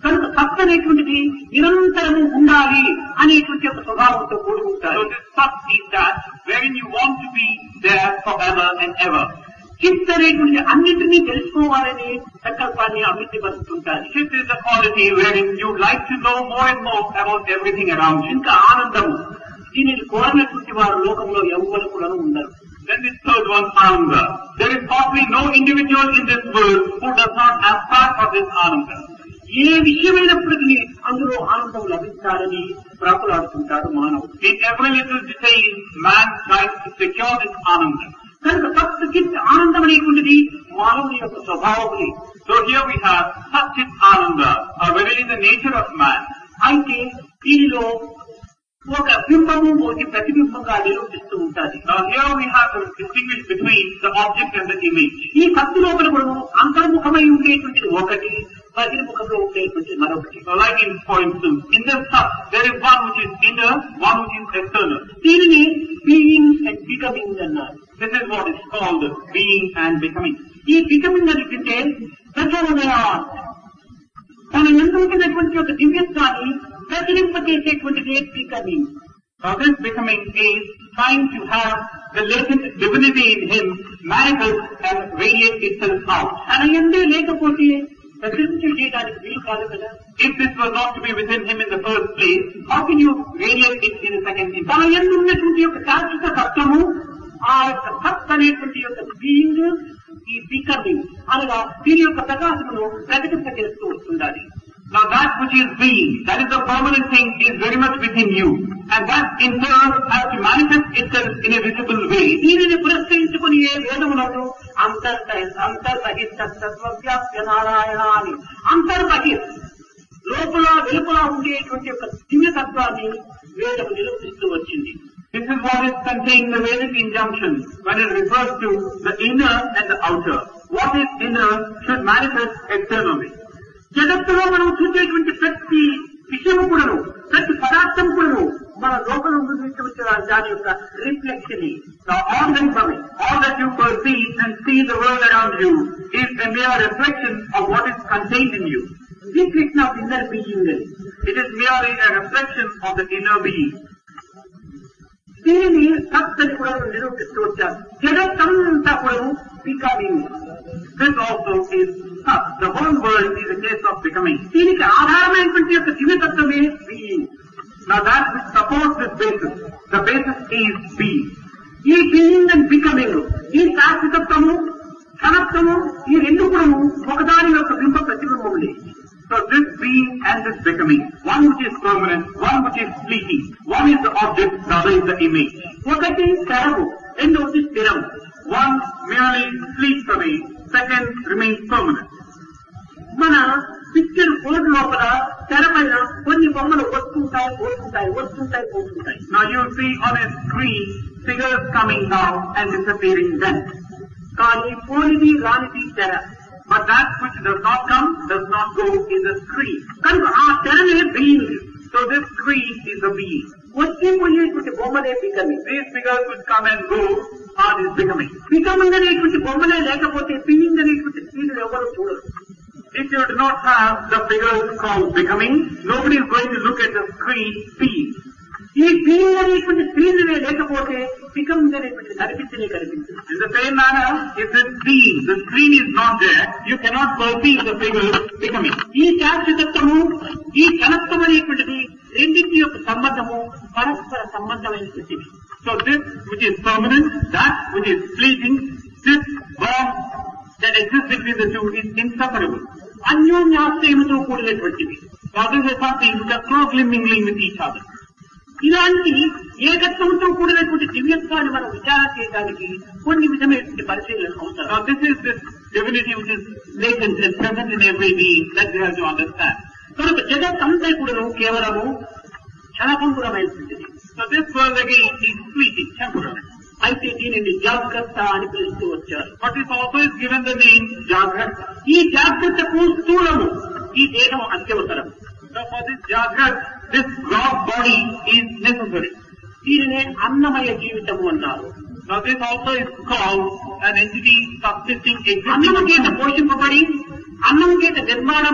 కనుక సత్ అనేటువంటిది నిరంతరము ఉండాలి అనేటువంటి ఒక స్వభావంతో కూడి ఉంటారు. So this sat is that wherein you want to be there forever and ever. చిత్ అనేటువంటి అన్నింటినీ తెలుసుకోవాలని సంకల్పాన్ని అభివృద్ధి పరుస్తుంటారు. Chit is the quality wherein you like to know more and more about everything around you. ఇంకా ఆనందము, దీనిని కోరినటువంటి వారు లోకంలో ఎవరు కూడా ఉండరు. Then this third one, Ananda. There is possibly no individual in this world who does not aspire for this Ananda. ఏ విషయమైనప్పటికీ అందులో ఆనందం లభించాలని ప్రాకులాడుతుంటాడు మానవుడు. In every little detail, man tries to secure this Ananda. కనుక సత్ చిత్ ఆనందం అనేటువంటిది మానవుని యొక్క స్వభావముని. So here we have Sat Chit Ananda, are very in the nature of man. అయితే దీనిలో ఒక బింబము ఒకటి ప్రతిబింబంగా నిరూపిస్తూ ఉంటుంది. Now here we have to distinguish between the object and the image. ఈ సత్తు లోపల కూడా అంతర్ముఖమై ఉండేటువంటిది ఒకటి, బహిర్ముఖంలో ఉండేటువంటిది మరొకటి. So like in, for instance, in the Sat, there is one which is inner, one which is external. దీనిని బీయింగ్ అండ్ బికమింగ్ అన్నారు. This is what is called being and becoming. ఈ బికమింగ్ అంటే ప్రచోదయా, తన ఎందుకున్నటువంటి ఒక దివ్యత్వాన్ని ప్రతిలింపజేసేటువంటిదే becoming. Now this becoming is trying to have the latent divinity in him manifest and radiate itself out. తన ఎందే లేకపోతే ప్రతిలింప చేయడానికి వీలు కాదు కదా. If this was not to be within him in the first place, how can you radiate it in a second తన instance? ఎందు ఉన్నటువంటి యొక్క శాశ్వత తత్వము, ఆ యొక్క సత్ అనేటువంటి యొక్క బీయింగ్, ఈ బికమింగ్ అనగా దీని యొక్క ప్రకాశమును ప్రకటింపజేస్తూ వస్తుండాలి. Now that which is being, that is the permanent thing, is very much within you. And that in turn has to manifest itself in a visible way. దీనిని పురస్కరించుకుని ఏ వేదములను అంతర్త అంతర్బహిర్తత్వవ్యాప్య నారాయణ అని అంతర్బహిర్ లోపల వెలుపల ఉండేటువంటి యొక్క దివ్యతత్వాన్ని వేదము నిరూపిస్తూ వచ్చింది. This is what is contained in the Vedic injunction when it refers to the inner and the outer. What is inner should manifest externally. జగత్తులో మనం చూసేటువంటి ప్రతి విషయము కూడాను, ప్రతి పదార్థం కూడాను మన లోపల ఉన్నటువంటి దాని యొక్క reflection. Now all that, all that you perceive and see the world around you is a mere reflection of what is contained in you. Reflection of inner being. It is merely a reflection of the inner being. దీనిని సత్ అని కూడా నిరూపిస్తూ వచ్చారు. జగత్తంతా కూడా becoming. This also is Sat. The whole world is a case of becoming. దీనికి ఆధారమైనటువంటి యొక్క దివ్యతత్వమే being. Now that which supports this basis, the basis is being. ఈ బీయింగ్ అండ్ బికమింగ్, ఈ శాశ్వతత్వము, క్షణత్వము, ఈ రెండు కూడా ఒకదాని యొక్క బింబ ప్రతిబింబములే. So this being and this becoming, one which is permanent, one which is fleeting, one is the object, the other is the image. ఒకటి స్థిరము, రెండవది స్థిరం. One merely fleets away, second remains permanent. మన పిక్చర్ బోర్డు లోపల తెరపైన కొన్ని బొమ్మలు వస్తుంటాయి పోతుంటాయి, వస్తుంటాయి పోతుంటాయి. Now you see on a screen figures coming down and disappearing then. కానీ పోనిది రానిది తెర. But that which does not come, does not go in the screen. కనుక ఆ తెరనే being. So this screen is the being. వచ్చి పోయేటువంటి బొమ్మలే becoming. These figures which come and go are this becoming. Becoming అనేటువంటి బొమ్మలే లేకపోతే బీయింగ్ అనేటువంటి స్క్రీన్ ఎవరు చూడరు. If you do not have the figures called becoming, nobody is going to look at the screen being. ఈ being అనేటువంటి screen లేకపోతే becoming అనేటువంటి కనిపించనే కనిపించదు. In the same manner, if this being, the screen is not there, you cannot perceive the figures becoming. ఈ శాశ్వతత్వము, ఈ ఘనత్వం అనేటువంటిది రెండింటి యొక్క సంబంధము పరస్పర సంబంధమైనటువంటిది. So this which is permanent, that which is fleeting, this bond that exists between the two is inseparable. అన్యోన్యాశ్రయముతో కూడినటువంటివి. Now this is something which are closely mingling with each other. ఇలాంటి ఏకత్వంతో కూడినటువంటి దివ్యత్వాన్ని మనం విచారణ చేయడానికి కొన్ని విధమైనటువంటి పరిశీలన అవసరం. Now this is this divinity which is latent and present in every being that we have to understand. కనుక జగత్ అంతా కూడాను కేవలము క్షణభంగురమైనటువంటిది. So this world again is fleeting, temporary. అయితే దీనిని జాగ్రత్త అని పిలుస్తూ వచ్చారు. But this also is given the name Jagrata. ఈ జాగ్రత్తకు స్థూలము, ఈ దేహం అత్యవసరం. So for this Jagrata, this gross body is necessary. దీనినే అన్నమయ జీవితము అన్నారు. Now this also is called an entity subsisting, అన్నము చేత existing. పోషింపబడి, అన్నము చేత నిర్మాణమై,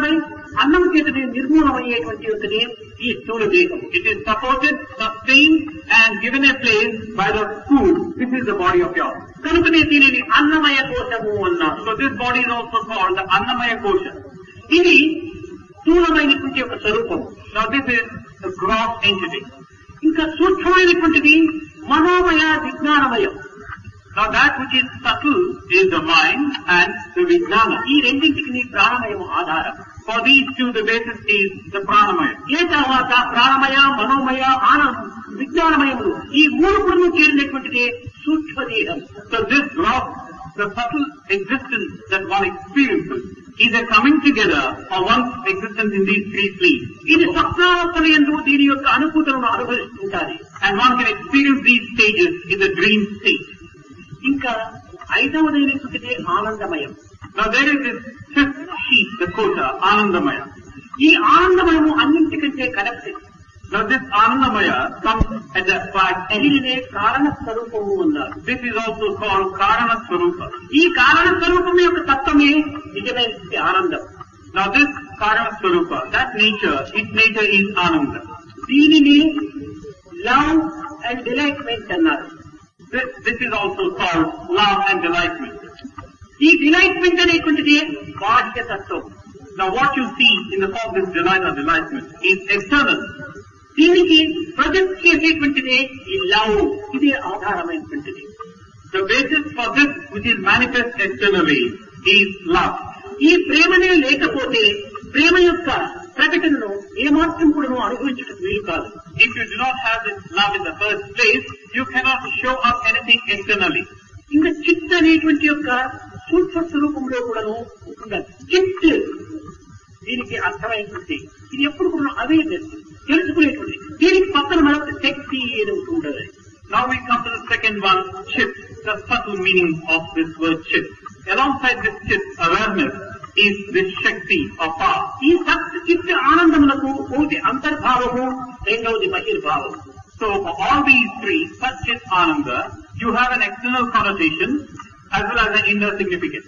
అన్నం చేతనే నిర్మూలమయ్యేటువంటి యొక్కనే ఈ స్థూల దేహం. It is supported, sustained and given a place by the food. This is the body of yours. కనుకనే దీనిని అన్నమయ కోశము అన్నారు. So this body is also called the Annamaya Kosha. ఇది స్థూలమైనటువంటి యొక్క స్వరూపం. Now this is the gross entity. ఇంకా సూక్ష్మమైనటువంటిది మనోమయ విజ్ఞానమయం. Now that which is subtle is the mind and the Vijnana. ఈ రెండింటికి ప్రాణమయం ఆధారం. For these two the basis is the Pranamaya. ఏ తర్వాత ప్రాణమయ మనోమయ ఆనంద విజ్ఞానమయములు ఈ మూడు కూడా చేరినటువంటిదే సూక్ష్మదేహం. So this gross, the subtle existence that one experiences is a coming together of one's existence in these three sleeps. ఇది స్వప్నావస్థల యందు దీని యొక్క అనుభూతులను అనుభవిస్తుంటారు. And one can experience these stages in the dream state. ఇంకా ఐదవదైనటువంటిదే ఆనందమయం. Now there is this fifth sheet, the kosha, Anandamaya. ఈ ఆనందమయము అన్నింటికంటే connected. Now this Anandamaya comes at the fact, దీనినే కారణ స్వరూపము అన్నారు. this is also called Karana Swarupa. ఈ కారణ స్వరూపం యొక్క తత్వమే నిజమైన ఆనందం. Now this Karana Swarupa, that nature, its nature is Ananda. దీనిని లవ్ అండ్ డిలైట్మెంట్ అన్నారు. This, this is also called love and delightment. ఈ డిలైట్మెంట్ అనేటువంటిది బాహ్య తత్వం. Now what you see in the form of this delight or delightment is external. దీనికి project చేసేటువంటిదే ఈ love. ఇది ఆధారమైనటువంటిది. The basis for this which is manifest externally is love. ఈ ప్రేమనే లేకపోతే ప్రేమ యొక్క ప్రకటనను ఏమాత్రం కూడా అనుభవించడం వీలు కాదు. If you do not have this love in the first place, you cannot show up anything externally. ఇంకా చిత్ అనేటువంటి యొక్క సూక్ష్మ స్వరూపంలో కూడాను ఉండాలి. చిత్ దీనికి అర్థమైనటువంటి ఇది ఎప్పుడు కూడా అవేర్నెస్ తెలుసుకునేటువంటి. దీనికి పక్కన మరొక శక్తి ఏదో ఉండాలి. Now we come to the second one, chit, the subtle meaning of this word chit. Alongside this chit, awareness, is this Shakti or power. ఈ సత్ చిత్ ఆనందములకు ఒకటి అంతర్భావము, రెండవది బహిర్భావము. So for all these three, Sat, Chit, Ananda, you have an external connotation as well as an inner significance.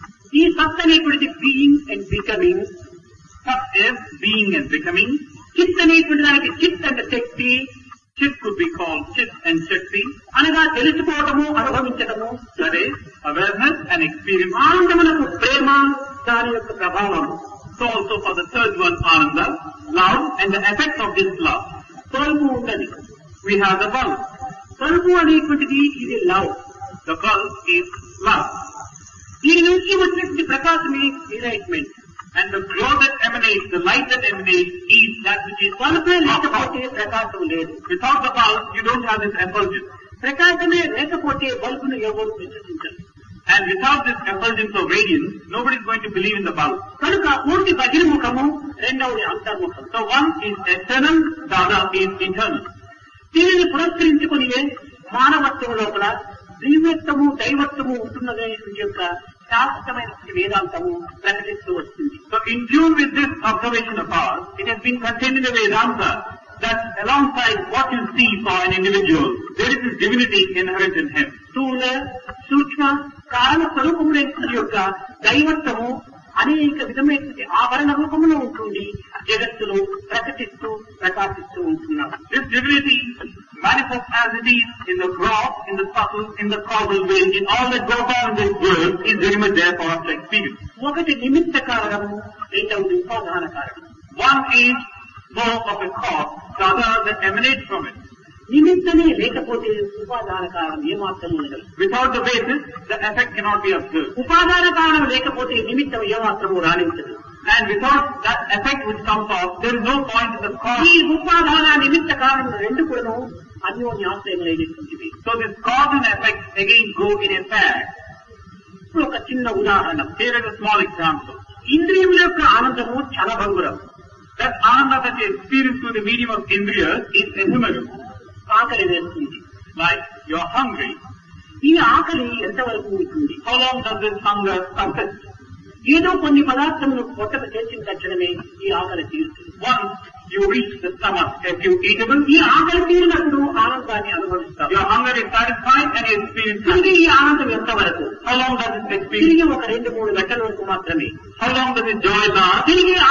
ఈ సత్ అనేటువంటిది being and becoming. Sat is being and becoming. చిత్ అనేటువంటి దానికి చిత్ అంటే శక్తి. Chit could be called Chit and Shakti. అనగా తెలుసుకోవటము, అనుభవించటము. That is awareness and experience. ఆనందములకు ప్రేమ, దాని యొక్క ప్రభావము. So also for the third one, Ananda, love and the effect of this love. తలుపు ఉన్నది. We have the bulb. తలుపు అనేటువంటిది ఇది love. The bulb is love. దీని నుంచి వచ్చినటువంటి ప్రకాశమే డిలైట్మెంట్. And the glow that emanates, the light that emanates is that which is తలుపే లేకపోతే ప్రకాశం లేదు. Without the bulb, you don't have this effulgence. ప్రకాశమే లేకపోతే బల్బును ఎవరు విశ్వసించరు. And without this effulgence of radiance, nobody is going to believe in the bulb. కనుక ఒకటి బహిర్ముఖము, రెండవది అంతర్ముఖం. So one is external, the other is internal. దీనిని పురస్కరించుకుని మానవత్వం లోపల దివ్యత్వము దైవత్వము ఉంటున్నదనేటువంటి యొక్క శాశ్వతమైన వేదాంతము ప్రకటిస్తూ వస్తుంది. So in tune with this observation of ours, it has been contained in the Vedanta that alongside what you see for an individual, there is this divinity inherent in him. స్థూల సూక్ష్మ కారణ స్వరూపములైన యొక్క దైవత్వము అనేక విధమైనటువంటి ఆవరణ రూపంలో ఉంటుంది జగత్తులో ప్రకటిస్తూ ప్రకాశిస్తూ ఉంటున్నారు. This divinity manifests as it is in the gross, in the subtle, in the causal way, in all that goes on in this world is very much there for us to experience. ఒకటి నిమిత్త కారణము, రెండవది ఉపాదాన కారణం. One is more of a cause, the other that emanates from it. నిమిత్తమే లేకపోతే ఉపాదాన కారణం ఏమాత్రం ఉండదు. Without the basis, the effect cannot be observed. ఉపాదాన కారణం లేకపోతే నిమిత్తం ఏమాత్రము రాణించదు. And without that effect which comes off, there is no point in the cause. ఈ ఉపాదాన నిమిత్త కారణం రెండు కూడాను అన్యోన్యాశ్రయమైనటువంటివి. So this cause and effect again go in a pair. ఇప్పుడు ఒక చిన్న ఉదాహరణ. Here is a small example. ఇంద్రియముల యొక్క ఆనందము క్షణభంగురం. That ananda that you experience through the medium of indriyas is ephemeral. ఆకలి వేస్తుంది. Like you're hungry. ఈ ఆకలి ఎంతవరకు ఉంటుంది? How long does this hunger persist? ఏదో కొన్ని పదార్థములు పొట్టకు చేర్చిన తక్షణమే ఈ ఆకలి తీరుతుంది. Once you reach the stomach, a few eatables, ఈ ఆకలి తీరినప్పుడు ఆనందాన్ని అనుభవిస్తాం. your hunger is satisfied and you experience తిరిగి happiness. ఈ ఆనందం ఎంతవరకు? How long does this experience? తిరిగి ఒక రెండు మూడు గంటల వరకు మాత్రమే. How long does it joy last? తిరిగి ఆకలి వేస్తుంది.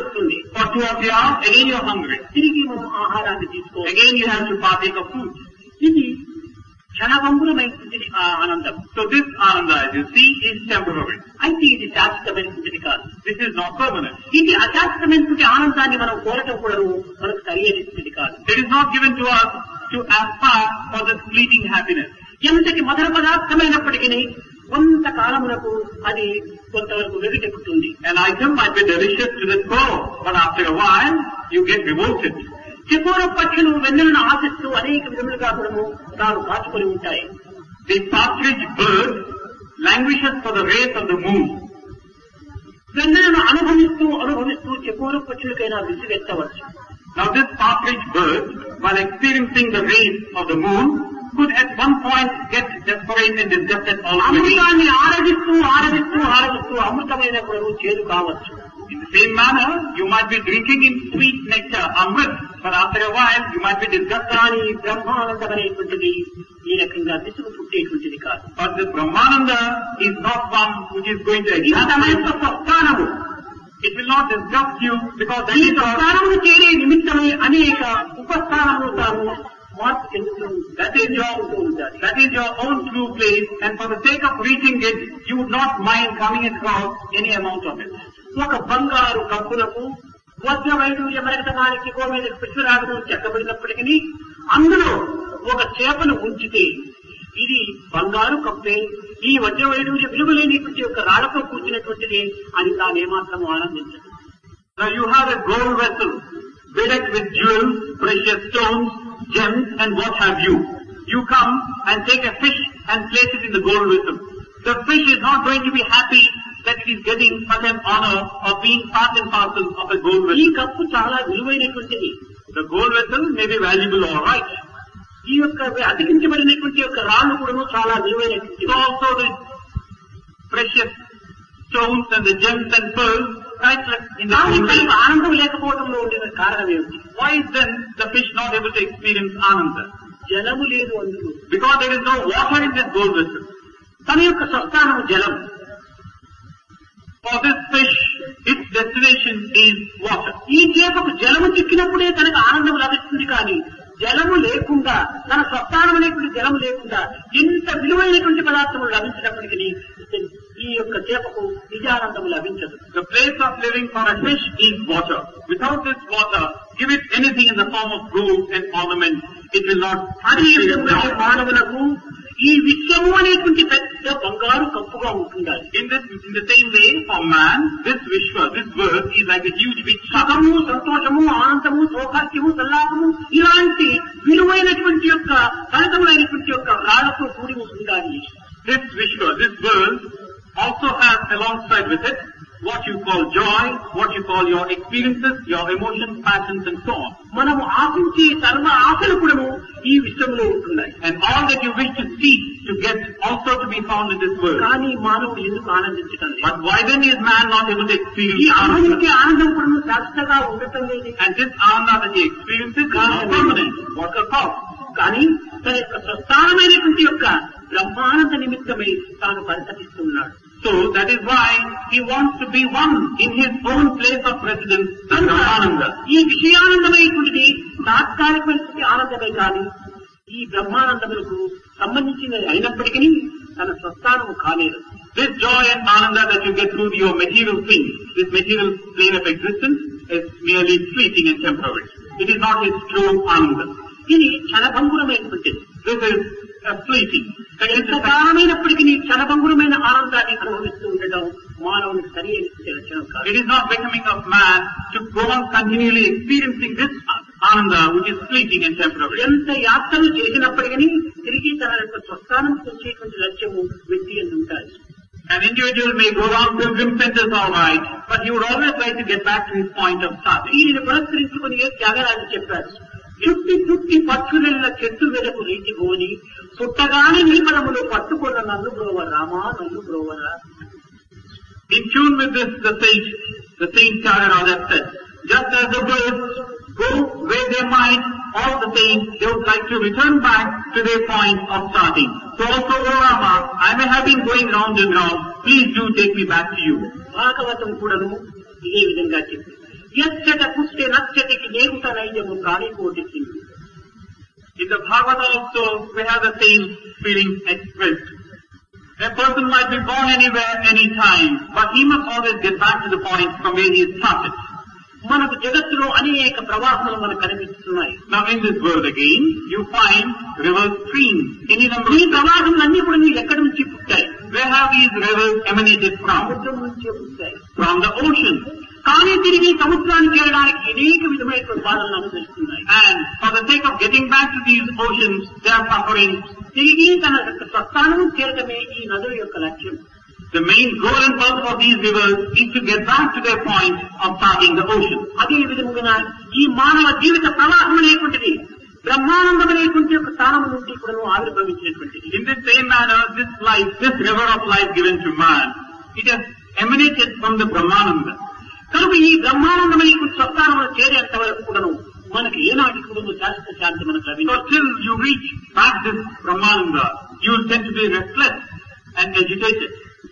వస్తుంది. For two of the hours, again you are hungry. తిరిగి మనం ఆహారాన్ని తీసుకోవాలి. Again you have to partake of food. ఇది క్షణభంగురమైనటువంటిది ఆ ఆనందం. So this Ananda, as you see, is temporary. అయితే ఇది శాశ్వతమైనటువంటిది కాదు. This is not permanent. ఇది అశాశ్వతమైనటువంటి ఆనందాన్ని మనం కోరటం కూడా మనకు సరైనటువంటిది కాదు. It is not given to us to aspire for this fleeting happiness. ఎంతటి మధుర పదార్థమైనప్పటికీ కొంతకాలమునకు అది కొంతవరకు వెగటెక్కుతుంది. An item might be delicious to the core, but after a while you get revolted. చకోర పక్షులు వెన్నెలను ఆశిస్తూ అనేక విధములుగా కూడా తాను కాచుకొని ఉంటాయి. The partridge bird languishes for the rays of the moon. వెన్నెలను అనుభవిస్తూ అనుభవిస్తూ చకోర పక్షులకైనా విసిగెత్తవచ్చు. Now this partridge bird, while experiencing the rays of the moon, could at one point get desperate and disgusted already. అమృతాన్ని ఆరగిస్తూ ఆరగిస్తూ ఆరగిస్తూ అమృతమైన కూడా చేదు కావచ్చు. In the same manner, you might be drinking in sweet nectar, amrit, but after a while you might be disgusted. కానీ బ్రహ్మానందమైనటువంటిది ఈ రకంగా విసుగు పుట్టేటువంటిది కాదు. But the Brahmananda is not one which is going to ఇది తన exasperate. యొక్క స్వస్థానము. It will not disgust you because that ఈ is your, స్వస్థానమును చేరే నిమిత్తమై అనేక ఉపస్థానములు తాను మార్పు చెందుతూ that is your, ఉంటారు. that is your own true place, and for the sake of reaching it, you would not mind coming across any amount of it. ఒక బంగారు కప్పులకు వజ్ర వైడూర్య మరకటమానికి గోమేద పుష్పరాగము చెక్కబడినప్పటికీ అందులో ఒక చేపను ఉంచితే ఇది బంగారు కప్పే, ఈ వజ్ర వైడూర్య విలువలేనిటువంటి యొక్క రాళ్లతో కూర్చున్నటువంటిది అని తానేమాత్రము ఆనందించదు. Now you have a gold vessel, bedecked with jewels, precious stones, gems, and what have you. You come and take a fish and place it in the gold vessel. The fish is not going to be happy that it is getting such an honor of being part and parcel of a gold ఈ vessel. కప్పు చాలా విలువైనటువంటిది. The gold vessel may be valuable, all right. ఈ యొక్క అతికించబడినటువంటి యొక్క రాళ్ళు కూడా చాలా విలువైనటువంటి. So also the precious stones and the gems and pearls priceless in the కానీ same way. తనకు ఆనందం లేకపోవడంలో ఉండిన కారణం ఏమిటి? Why is then the fish not able to experience Ananda? జలము లేదు అందులో. Because there is no water in this gold vessel. తన యొక్క స్వస్థానము జలం. For this fish, its destination is water. ఈ చేపకు జలము చిక్కినప్పుడే తనకు ఆనందం లభిస్తుంది. కానీ జలము లేకుండా, తన స్వస్థానం అనేటువంటి జలము లేకుండా ఎంత విలువైనటువంటి పదార్థములు లభించినప్పటికీ ఈ యొక్క చేపకు నిజానందము లభించదు. The place of living for a fish is water. Without this water, give it anything in the form of gold and ornament, it will not అది experience joy. మానవులకు ఈ విశ్వము అనేటువంటి పెద్ద బంగారు కప్పుగా ఉంటుండాలి. In this, in the same way, for man, this Vishwa, this world is like a huge big cup. సుఖము, సంతోషము, ఆనందము, సౌభాగ్యము, సల్లాపము ఇలాంటి విలువైనటువంటి యొక్క ఫలితములైనటువంటి యొక్క రాళ్లతో కూడి ఉండాలి. This Vishwa, this world, also has alongside with it what you call joy, what you call your experiences, your emotions, passions, and so on. మనము ఆశించే సర్వ ఆశలు కూడా ఈ విశ్వంలో ఉంటున్నాయి. And all that you wish to see, to get, also to be found in this world. కానీ మానవుడు ఎందుకు ఆనందించటం లేదు? But why then is man not able to ఈ experience Ananda? అనుభూతికి ఆనందం కూడా శాశ్వతంగా ఉండటం లేదు. And this Ananda that he experiences is not permanent. What a cause. కానీ తన యొక్క స్వస్థానమైనటువంటి యొక్క బ్రహ్మానంద నిమిత్తమై తాను పరితపిస్తున్నాడు. So that is why he wants to be one in his own place of residence, the Brahmananda. ఈ విషయానందమైనటువంటిది తాత్కాలికమైనటువంటి ఆనందమే కానీ ఈ బ్రహ్మానందములకు సంబంధించినది అయినప్పటికీ తన స్వస్థానము కాలేదు. This joy and Ananda that you get through your material things, this material plane of existence, is merely fleeting and temporary. It is not his true Ananda. ఇది క్షణభంగురమైనటువంటిది. This is a fleeting. ఎంతకాలమైనప్పటికీ క్షణభంగురమైన ఆనందాన్ని అనుభవిస్తూ ఉండడం మానవునికి సరి అయిన లక్షణం కాదు. It is not becoming of man to go on continually experiencing this Ananda which is fleeting and temporary. ఎంత యాత్రలు చేసినప్పటికీ తిరిగి తన యొక్క స్వస్థానం వచ్చేటువంటి లక్ష్యము వ్యక్తి అని ఉంటాయి. An individual may go down pilgrim centers all right, but he would always like to get back to his point of starting. దీనిని పురస్కరించుకుని త్యాగరాజు చెప్పారు, చుట్టి చుట్టి పచ్చులెల్ల చెట్టు వెలకు రీతి పోని పుట్టగానే నిల్పదములు పట్టుకున్న నన్ను బ్రోవ రామా నన్ను బ్రోవరా. In tune with this, the saint, the saint Tyagaraja said, just as the birds go where they might, all the same, they would like to return back to their point of starting. So also, O Rama, I may have been going round and round, please do take me back to you. Bhagavatam కూడాను ఇదే విధంగా చెప్పింది. ఎచ్చట పుష్టే నచ్చటికి నేగుట నైజము ప్రాణికోటికి. In the Bhagavata also, we have the same feeling expressed. A person might be born anywhere, any time, but he must always get back to the point from where he started. మనకు జగత్తులో అనేక ప్రవాహాలు మనకు కనిపిస్తున్నాయి. Now in this world again, you find river streams. Any number ఈ ప్రవాహములన్నీ కూడా మీరు ఎక్కడి నుంచి పుట్టాయి? Where have these rivers emanated from? సముద్రం నుంచే పుట్టాయి. From the ocean. కానీ తిరిగి సముద్రానికి చేరడానికి అనేక విధమైన బాధలను అనుభవిస్తున్నాయి. And for the sake of getting back to these oceans, they are suffering. తిరిగి తన స్వస్థానం చేరటమే ఈ నదుల యొక్క లక్ష్యం. The main goal and purpose of these rivers is to get back to their point of starting the ocean. అదే విధంగా ఈ మానవ జీవిత ప్రవాహం అనేటువంటిది బ్రహ్మానందం అనేటువంటి ఒక స్థానం నుండి కూడా ఆవిర్భవించినటువంటిది. In the same manner, this life, this river of life given to man, it has emanated from the Brahmananda. కనుక ఈ బ్రహ్మానందం అనేటువంటి స్వస్థానంలో చేరేంత వరకు కూడాను మనకి ఏనాటి కూడా శాశ్వత శాంతి మనకు లభించదు. So till you reach back this Brahmananda, you will tend to be restless and agitated.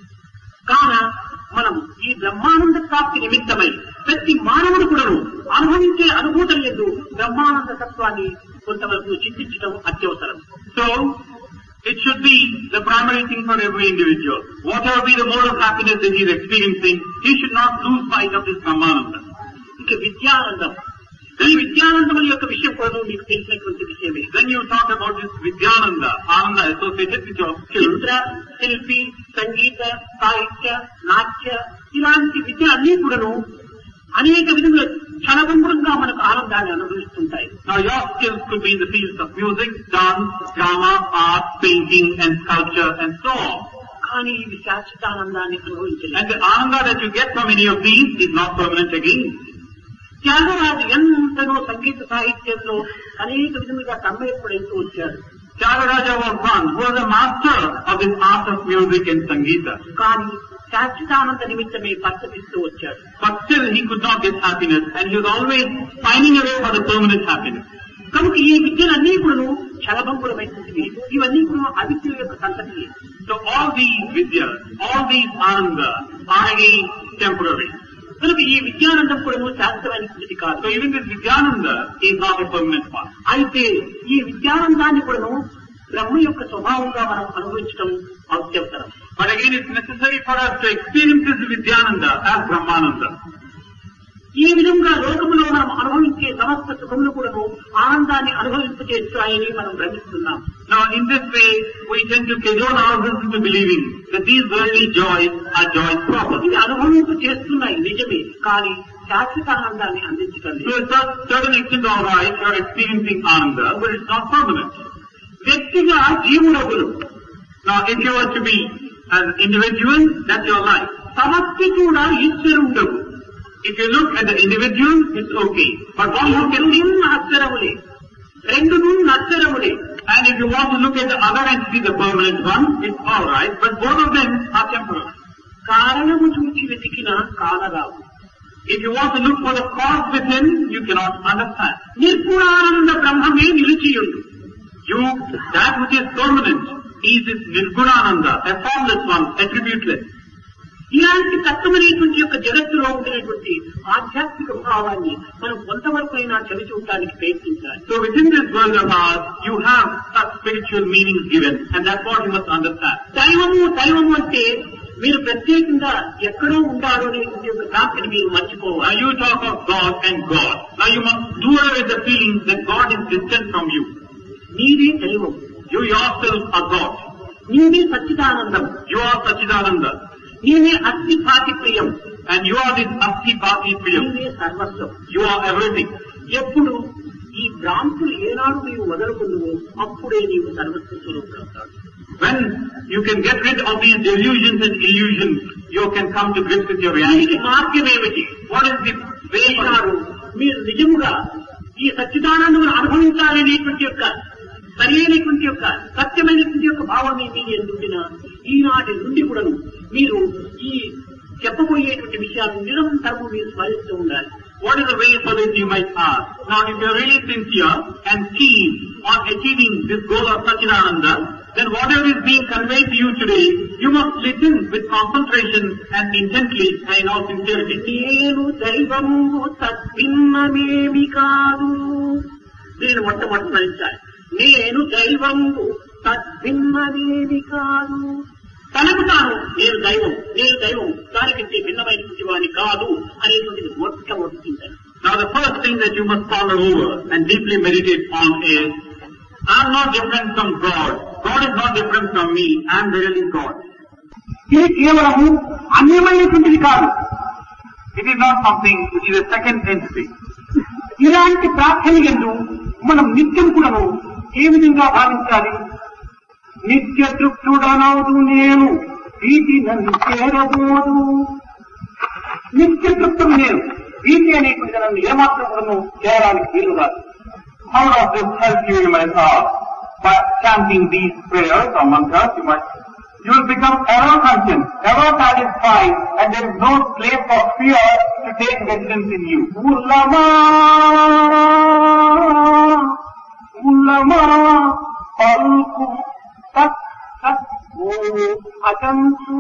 కావున మనం ఈ బ్రహ్మానంద ప్రాప్తి నిమిత్తమై ప్రతి మానవుడు కూడాను అనుభవించే అనుభూతుల యందు బ్రహ్మానంద తత్వాన్ని కొంతవరకు చింతించడం అత్యవసరం. So it should be the primary thing for every individual. Whatever be the mode of happiness that he is experiencing, he should not lose sight of this Brahmananda. ఇక విద్యానందం, ఈ విద్యానందం యొక్క విషయం కూడా మీకు తెలిసినటువంటి విషయమే. Then you talk about this Vidyananda, Ananda associated with your skills. చిత్ర, శిల్పి, సంగీత, సాహిత్య, నాట్య ఇలాంటి విద్య అన్ని కూడాను అనేక విధంగా క్షణభంగురంగా మనకు ఆనందాన్ని అనుభవిస్తుంటాయి. Now your skills could be in the fields of music, dance, drama, art, painting and sculpture and so on. కానీ ఇవి శాశ్వతానందాన్ని అనుభవించలేదు. And the Ananda that you get from any of these is not permanent again. Tyagaraju ఎంతనో సంగీత సాహిత్యంలో అనేక విధములుగా తన్మయపడుతూ వచ్చాడు. Tyagaraja was one who was a master of this art of music and Sangeeta. కానీ శాశ్వతానంద నిమిత్తమే పరితపిస్తూ వచ్చాడు. But still he could not get happiness and he was always finding a way for the permanent happiness. కనుక ఈ విద్యలన్నీ కూడా క్షణభంగురమైనవి. ఇవన్నీ కూడా అవిద్య యొక్క సంతతి. So all these vidyas, all these ananda are again temporary. కనుక ఈ విద్యానందం కూడా శాశ్వతమైన స్థితి కాదు. So even this Vidyananda is not a permanent one. అయితే ఈ విద్యానందాన్ని కూడా బ్రహ్మ యొక్క స్వభావంగా మనం అనుభవించడం అత్యవసరం. But again it's necessary for us to experience this Vidyananda as Brahmananda. ఈ విధంగా లోకములో మనం అనుభవించే సమస్త సుఖములు కూడా ఆనందాన్ని అనుభవింపచేస్తాయని మనం భ్రమిస్తున్నాం. Now in this way we tend to cajole ourselves into believing that these worldly joys are joys proper. ఇవి అనుభవింపు చేస్తున్నాయి నిజమే, కానీ శాశ్వత ఆనందాన్ని అందించగలదు. To a certain extent all right, you are experiencing Ananda, but it's not permanent. వ్యక్తిగా జీవుడగులు. Now if you were to be as an individual, that's your life. సమష్టి కూడా ఈశ్వరుండవు. If you look at the individual, it's okay. But one who can నిన్న అక్షరములే, రెండును నచ్చరములే. And if you want to look at the other entity, the permanent one, it's all right. But both of them are temporary. కారణము చూచి వెతికిన కానరావు. If you want to look for the cause within, you cannot understand. నిర్గుణానంద బ్రహ్మమే నిలిచియుండు. You, that which is permanent, is this Nirgunananda, a formless one, attributeless. ఇలాంటి తత్వమైనటువంటి యొక్క జగత్తులో ఉండినటువంటి ఆధ్యాత్మిక భావాన్ని మనం కొంతవరకు అయినా చవి చూడటానికి ప్రయత్నించాలి. So within this world of ours, you have such spiritual meanings given, and that's what you must understand. దైవము దైవము అంటే మీరు ప్రత్యేకంగా ఎక్కడో ఉండాలో అనేటువంటి యొక్క భ్రాంతిని మీరు మర్చిపోవాలి. Now you talk of God and God. Now you must do away with the feeling that God is distant from you. నీవే దైవం. You yourself are God. నీవే సచ్చిదానందం. You are Sachidananda. నీవే అస్థి భాతి ప్రియం. And you are this Asti Bhati Priyam. నీవే సర్వస్వం. You are everything. ఎప్పుడు ఈ భ్రాంతులు ఏనాడు నీవు వదలకుందువో అప్పుడే నీవు సర్వస్వ స్వరూపుడవుతాడు. When you can get rid of these delusions and illusions, you can come to grips with your reality. మార్గం ఏమిటి? What is the way for వేసినారు మీరు నిజముగా ఈ సచ్చిదానందమును అనుభవించాలనేటువంటి యొక్క సరైనటువంటి యొక్క సత్యమైనటువంటి యొక్క భావాన్ని మీరు ఎందుకున్నా ఈనాటి నుండి కూడా మీరు ఈ చెప్పబోయేటువంటి విషయాలను నిరంతరము మీరు స్మరిస్తూ ఉండాలి. What is the way for this, you might ask? Now, if you are really sincere and keen on achieving this goal of Sachidananda, then whatever is being conveyed to you today, you must listen with concentration and intently and in all sincerity. నేను దైవము తద్భిన్నమేమి కాదు. నేను మొట్టమొదటి స్మరించాలి. నేను దైవంబు తద్భిన్నమేమి కాదు. తనకు తాను నేను దైవం, నేను దైవం దానికంటే భిన్నమైనటువంటి వాడిని కాదు అనేటువంటిది మొట్టమొదటి. Now the first thing that you must ponder over and deeply meditate on is, I am not different from God. God is not different from me. I am really God. ఇది కేవలము అన్యమైనటువంటిది కాదు. It is not something which is a second entity. ఇలాంటి ప్రార్థన యందు మనం నిత్యం కూడాను ఏ విధంగా భావించాలి? నిత్య తృప్తుడనవుదు నేను వీటి నన్ను చేరబోదు. నిత్య తృప్తుడు నేను వీటి అనేటువంటి నన్ను ఏమాత్రం కూడాను చేరడానికి వీలు కాదు. How does this help you, you might ask? By chanting these prayers or mantras, you might, you will become ever content, ever satisfied, and there is no place for fear to take residence in you. Ullama, ullama, palku, tat, tat, o, atantu.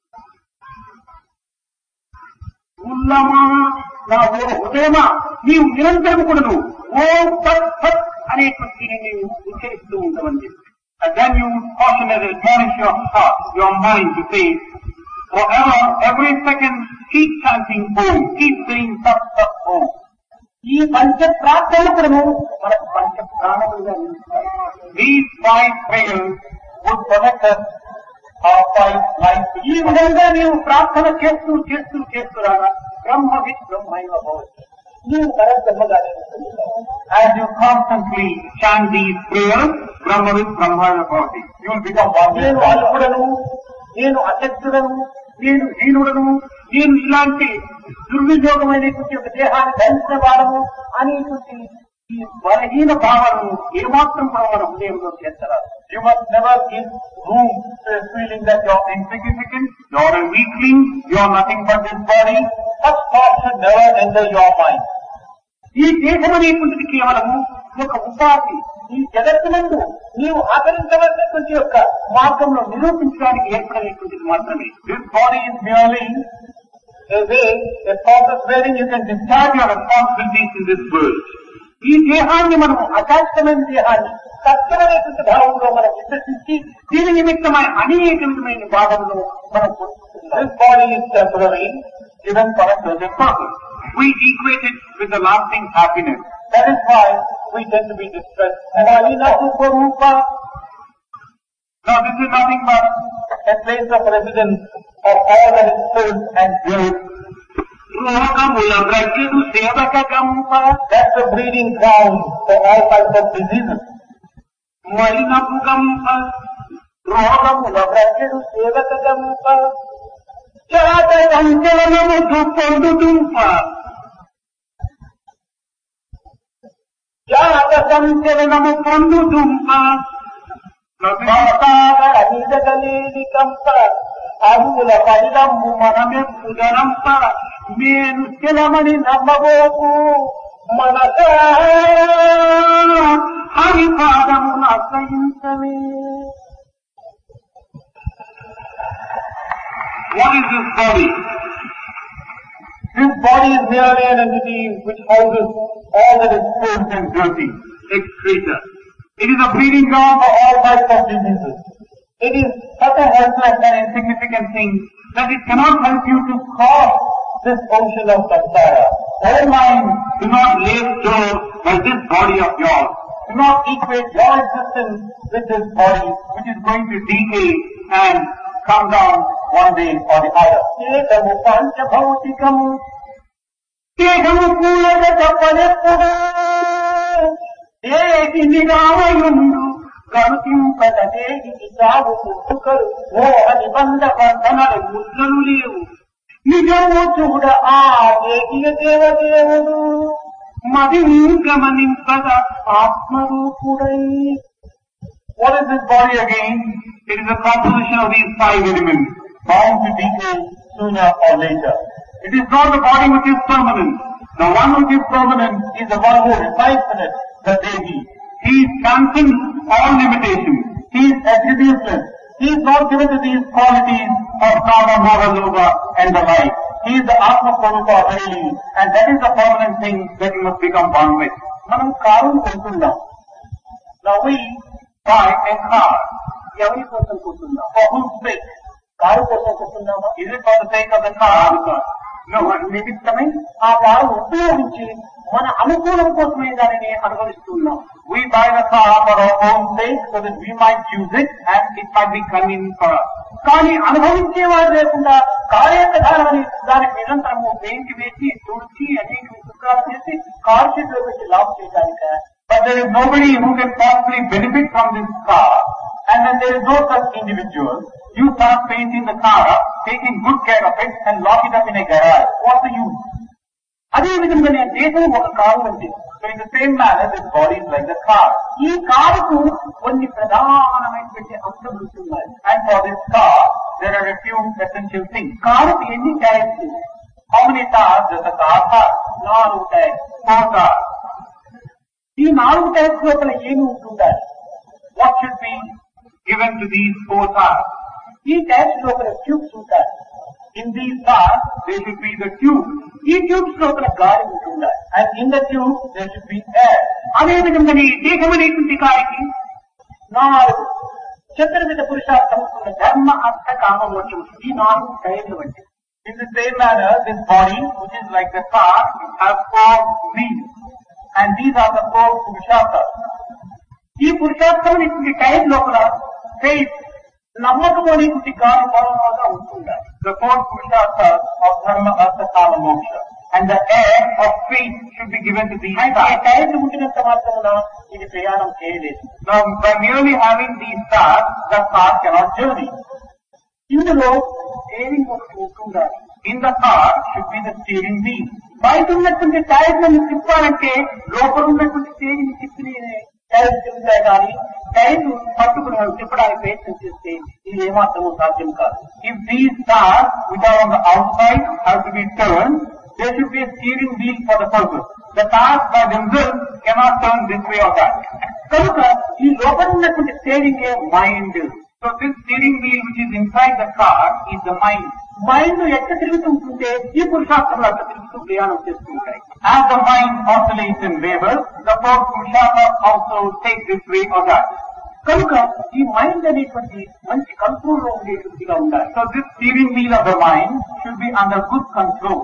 ఉల్లమా నా ఓ హృదయమా నీవు నిరంతరం కూడాను ఓం తత్ తత్ అనేటువంటి నీవు ఉచ్చరిస్తూ ఉండవండి. And then you caution and admonish your heart, your mind to say, forever, every second, keep chanting Om, keep saying Tat Tat Om. ఈ పంచ ప్రార్థనలు కూడాను మనకు పంచ ప్రాణములుగా ఉంటాయి. These five prayers would protect us our five lives. ఈ విధంగా నీవు ప్రార్థన చేస్తూ చేస్తూ చేస్తూ రాగా బ్రహ్మవిత్ బ్రహ్మైవ భవతి. నీవు పరబ్రహ్మగానే ఉంటున్నావు. As you constantly chant these prayers, Brahmavid Brahmana Bhavati, you will become one. నేను అల్పుడను, నేను అశక్తుడను, నేను హీనుడను, నేను ఇలాంటి దుర్వినియోగమైనటువంటి ఒక దేహాన్ని ధరించిన వాడము అనేటువంటి ఈ బలహీన భావాలను ఏమాత్రం కూడా మన హృదయంలో చేర్చరాదు. You must never give room to a feeling that you are insignificant, you are a weakling, you are nothing but this body. Such thoughts should never enter your mind. ఈ దేశం అనేటువంటిది కేవలము ఒక ఉపాధి. ఈ జగత్తునందు నీవు ఆచరించవలసినటువంటి యొక్క మార్గంలో నిరూపించడానికి ఏర్పడేటువంటిది మాత్రమే. This body is merely a way, a process wherein you can discharge your responsibilities in this world. ఈ దేహాన్ని మనం అశాశ్వతమైన దేహాన్ని సత్యమైనటువంటి భావంలో మనం విశ్వసించి దీని నిమిత్తమైన అనేక విధమైన బాధలను మనం పొందుతున్నాం. This body is temporary, given for a certain purpose. We equate it with the lasting happiness. That is why we tend to be distressed. Now this is nothing but a place of residence of all that is good and good. That's the breeding ground for all types of diseases. జాత సంచలనము పొందుతుంప అనిదగలేని కంప అరువుల పడిదంబు మనమెప్పు జనంప మేను చెలమని నమ్మబోకు మనస హరిపాదమును ఆశ్రయించవే. What is this body? This body is merely an entity which houses all that is filth and dirty, excreta. It is a breeding ground for all types of diseases. It is such a helpless and insignificant thing that it cannot help you to cross this ocean of samsara. Oh mind, do not lay store by this body of yours. Do not equate your existence with this body which is going to decay and come down one day or the other. దేహము పంచభౌతికము దేహము పూలగ చెప్పనెప్పుడు దేహిని రావయుండు కనుతింపద దేహికి చావు పుట్టుకలు మోహ నిబంధ బంధనలు ముద్రలు లేవు. నిజము చూడ ఆ దేహియ దేవదేవుడు మది గమనింపద ఆత్మరూపుడై. What is this body again? It is a composition of these five elements, bound to decay sooner or later. It is not the body which is permanent. The one which is permanent is the one who resides in it, the Devi. He transcends all limitations. He is attributeless. He is not given to these qualities of Kama, Moha, Loga and the like. He is the Atma Swarupa really, and that is the permanent thing that you must become one with. మనం కారును కొంటున్నాం. Now we buy a car. ఎవరి కోసం కొంటున్నాం? For whose sake? Car కోసం కొంటున్నామా? Is it for the sake of the car? No, నిమిత్తమై ఆ car ఉపయోగించి మన అనుకూలం కోసమే దానిని అనుభవిస్తున్నాం. We buy the car for our own sake so that we might use it and it might be convenient for us. కానీ అనుభవించేవారు లేకుండా కారు యొక్క ధరని దానికి నిరంతరము పెయింట్ వేసి తుడిచి అనేక శుభ్రాలు చేసి కారు చేతిలో పెట్టి లాక్ చేయడానికి. But there is nobody who can possibly benefit from this car, and then there is no such individual. You start painting the car up, taking good care of it and lock it up in a garage. What's the use? అదే విధంగానే దేశం ఒక car వంటి. So in the same manner, this body is like the car. ఈ కారుకు కొన్ని ప్రధానమైనటువంటి అంశాలు ఉంటున్నాయి. And for this car, there are a few essential things. కారుకు ఎన్ని tyres? How many tires does the car have? నాలుగు టైర్స్. Four tires. ఈ నాలుగు టైర్స్ లోపల ఏమి ఉంటుంటాయి? What should be given to these four tires? ఈ టైర్స్ లోపల ట్యూబ్స్ ఉంటాయి. In these tires, there should be the tube. ఈ ట్యూబ్స్ లోపల గాలి ఉంటుంటాయి. And in the tube, there should be air. అదే విధంగా ఈ దేహమనేటువంటి కారికి నాలుగు చతుర్విధ పురుషార్థముకున్న ధర్మ అర్థ కామ మోక్షం ఈ నాలుగు టైర్లు వంటి. In the same manner, this body, which is like the car, has four wheels. And these are the four purusharthas. ఈ పురుషార్థం టైర్ లోపల ఫెయిత్ నమ్మకం అనేటువంటి గాలి బాగా ఉంటుండాలి. The four purusharthas of dharma, artha, kama, moksha. And the air of faith should be given to these అయితే stars. టైర్లు ఉంటున్నంత మాత్రమున ఇది ప్రయాణం చేయలేదు. Now, by merely having these stars, the car cannot journey. ఇందులో స్టీరింగ్ ఒకటి ఉంటుండాలి. In the car should be the steering wheel. బయట ఉన్నటువంటి టైర్లను తిప్పాలంటే లోపల ఉన్నటువంటి స్టీరింగ్ తిప్పి టైర్లు తిరుగుతాయి కానీ టైర్లు పట్టుకుని తిప్పడానికి ప్రయత్నం చేస్తే ఇది ఏమాత్రము సాధ్యం కాదు. If these stars, which are on the outside, have to be turned, there should be a steering wheel for the purpose. The stars by themselves cannot turn this way or that. కనుక ఈ లోపల ఉన్నటువంటి steering mind. So this steering wheel which is inside the car is the mind. Mind ఎట్ట తిరుగుతూ ఉంటుంటే ఈ పురుషార్థములు అట్ట తిరుగుతూ ప్రయాణం చేస్తుంటాయి. As the mind oscillates and wavers, the four purusharthas also take this way or that. కనుక ఈ మైండ్ అనేటువంటి మంచి కంట్రోల్ లో ఉండేటువంటిగా ఉండాలి. So this steering wheel of the mind should be under good control.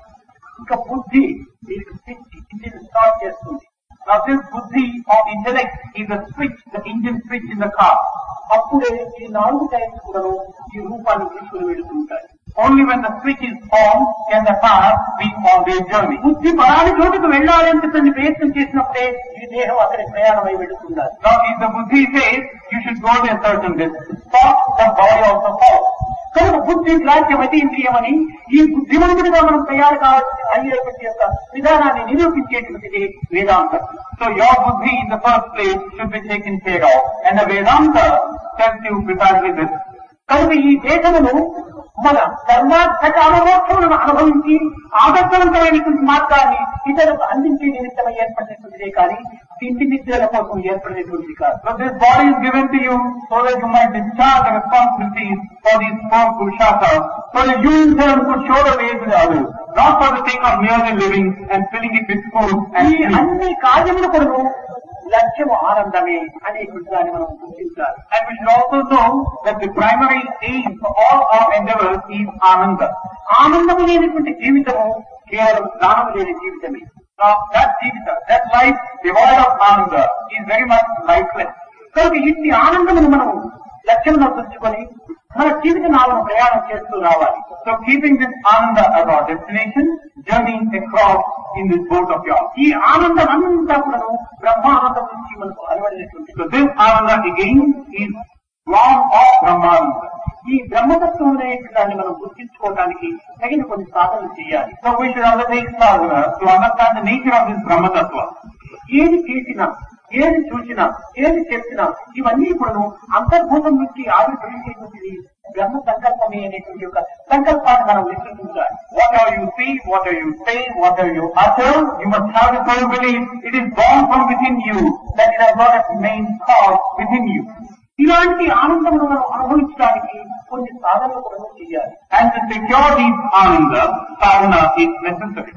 ఇంకా బుద్ధి దీనికి స్విచ్ ఇంజిన్ స్టార్ట్ చేస్తుంది. Now this buddhi or intellect is the switch, the engine switch in the car. అప్పుడే ఈ నాలుగు టైర్స్ కూడా ఈ రూపాన్ని తీసుకుని వెళుతుంటాయి. Only when the switch is on can the car be on their journey. బుద్ధి పరాని చోటుకు వెళ్ళాలంటే ప్రయత్నం చేసినప్పుడే ఈ దేహం అక్కడి ప్రయాణమై వెళుతున్నారు. Now if the buddhi says you should go to a certain distance, stop, the body also follows. కనుక బుద్ధి గ్రాహ్యమతి ఇంద్రియమని ఈ బుద్ధిమంతుడిగా మనం తయారు కావాల్సిన అయ్యేటువంటి యొక్క విధానాన్ని నిరూపించేటువంటిది వేదాంతం. So your buddhi in the first place should be taken care of, and the Vedanta tells you precisely this. కనుక ఈ దేశమును మన ధర్మార్థ కామమోక్షములను అనుభవించి ఆదర్శవంతమైనటువంటి మార్గాన్ని ఇతరులకు అందించే నిమిత్తమై ఏర్పడినటువంటిదే కానీ తిండి నిద్రల కోసం ఏర్పడినటువంటిది కాదు. So this body is given to you so that you might discharge the responsibilities for these four purusharthas, so that you in turn could show the way to the others, not for the sake of merely living and filling it with food and ఈ sleep. అన్ని కార్యములు కొరకు లక్ష్యము ఆనందమే అనేటువంటి దాన్ని మనం గుర్తించాలి. And we should also know that the primary aim for all our endeavors is ananda. ఆనందము లేనటువంటి జీవితము కేవలం దానము లేని జీవితమే. Now that jivita, that life devoid of ananda is very much lifeless. కనుక ఇట్టి ఆనందమును మనము లక్ష్యంలో ఉంచుకొని మన జీవిత నామను ప్రయాణం చేస్తూ రావాలి. So keeping this ananda as our destination, journeying across in this boat of yours. ఈ ఆనందం అంతా కూడా బ్రహ్మానందం నుంచి మనకు అలవడినటువంటి. So this ananda again is born of Brahmananda. ఈ బ్రహ్మతత్వం అనే దాన్ని మనం గుర్తించుకోవడానికి తగిన కొన్ని సాధనలు చేయాలి. So we should undertake sadhana to understand the nature of this Brahma Tattva. ఏది చేసినా, ఏది చూసినా, ఏది చెప్పినా ఇవన్నీ కూడా అంతర్భూతం నుంచి ఆవిర్భవించేటువంటిది బ్రహ్మ సంకల్పమే అనేటువంటి యొక్క సంకల్పాన్ని మనం విశ్వసించాలి. Whatever you see, whatever you say, whatever you utter, you must have the firm belief it is born from within you, that it has got its main cause within you. ఇలాంటి ఆనందమును మనం అనుభవించడానికి కొన్ని సాధనలు కూడా చేయాలి. And to secure these ananda, sadhana is necessary.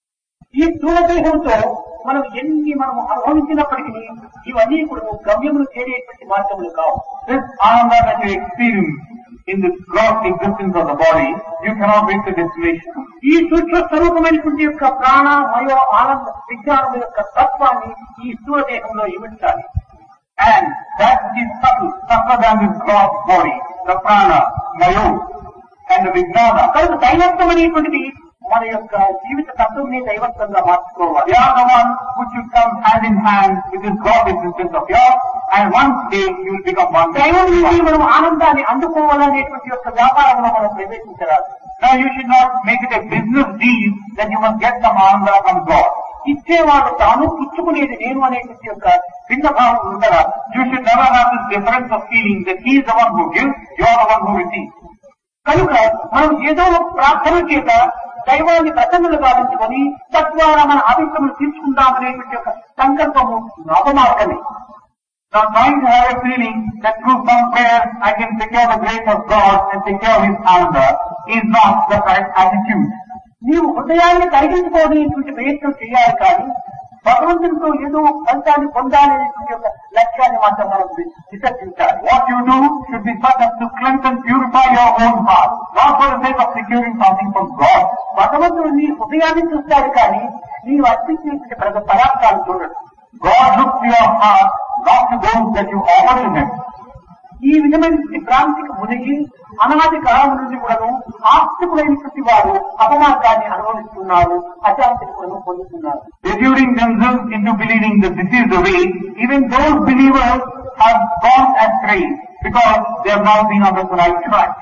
ఈ స్థూలదేహంతో మనం ఎన్ని మనం అనుభవించినప్పటికీ ఇవన్నీ కూడా గమ్యములు చేరేటువంటి మార్గములు కావు. This ananda that you experience in this gross existence of the body, you cannot reach the destination. ఈ సూక్ష్మ స్వరూపమైనటువంటి యొక్క ప్రాణ మయో ఆనంద విజ్ఞానం యొక్క తత్వాన్ని ఈ స్థూలదేహంలో ఇమిడ్చాలి. And that is subtle, subtler than this gross body, the prana, mayo, and the vijnana. కనుక దైవత్వం అనేటువంటిది మన యొక్క జీవిత తత్వంని దైవత్వంగా మార్చుకోవాలి. They are the ones which should come hand in hand with this gross existence of yours, and one day you will become one. దైవం నుంచి మనం ఆనందాన్ని అందుకోవాలనేటువంటి యొక్క వ్యాపారంలో మనం ప్రవేశించరాదు. Now you should not make it a business deal that you must get some ananda from God. ఇచ్చేవాడు తాను, పుచ్చుకునేది నేను అనేటువంటి యొక్క భిన్న భావం ఉండరాదు. You should never have this difference of feeling that he is the one who gives, you are the one who receives. కనుక మనం ఏదో ఒక ప్రార్థన చేత దైవాన్ని ప్రసన్నులు గావించుకొని తద్వారా మన ఆవేశములు తీర్చుకుందామనేటువంటి యొక్క సంకల్పము నవమార్గమే. Now trying to have a feeling that through some prayer I can secure the grace of God and secure his ananda is not the right attitude. నీవు హృదయాన్ని కలిగించుకోవాలనేటువంటి ప్రయత్నం చేయాలి కానీ భగవంతునితో ఏదో ఫలితాన్ని పొందాలనేటువంటి యొక్క లక్ష్యాన్ని మాత్రం మనం విసర్జించాలి. What you do should be such as to cleanse and purify your own heart, not for the sake of securing something from God. భగవంతుడు నీ హృదయాన్ని చూస్తాడు కానీ నీవు అర్పించేటువంటి పదార్థాలు చూడడు. God looks to your heart, not to those that you offer to him. ఈ విధమైన భ్రాంతికి మునిగి అనాది కాలం నుండి కూడాను ఆస్తికులైనటువంటి వారు అపమార్గాన్ని అనుభవిస్తున్నారు, అశాంతిని కూడా పొందుతున్నారు. Deluding themselves into believing that this is the way, even those believers have gone astray because they have not been on the right track.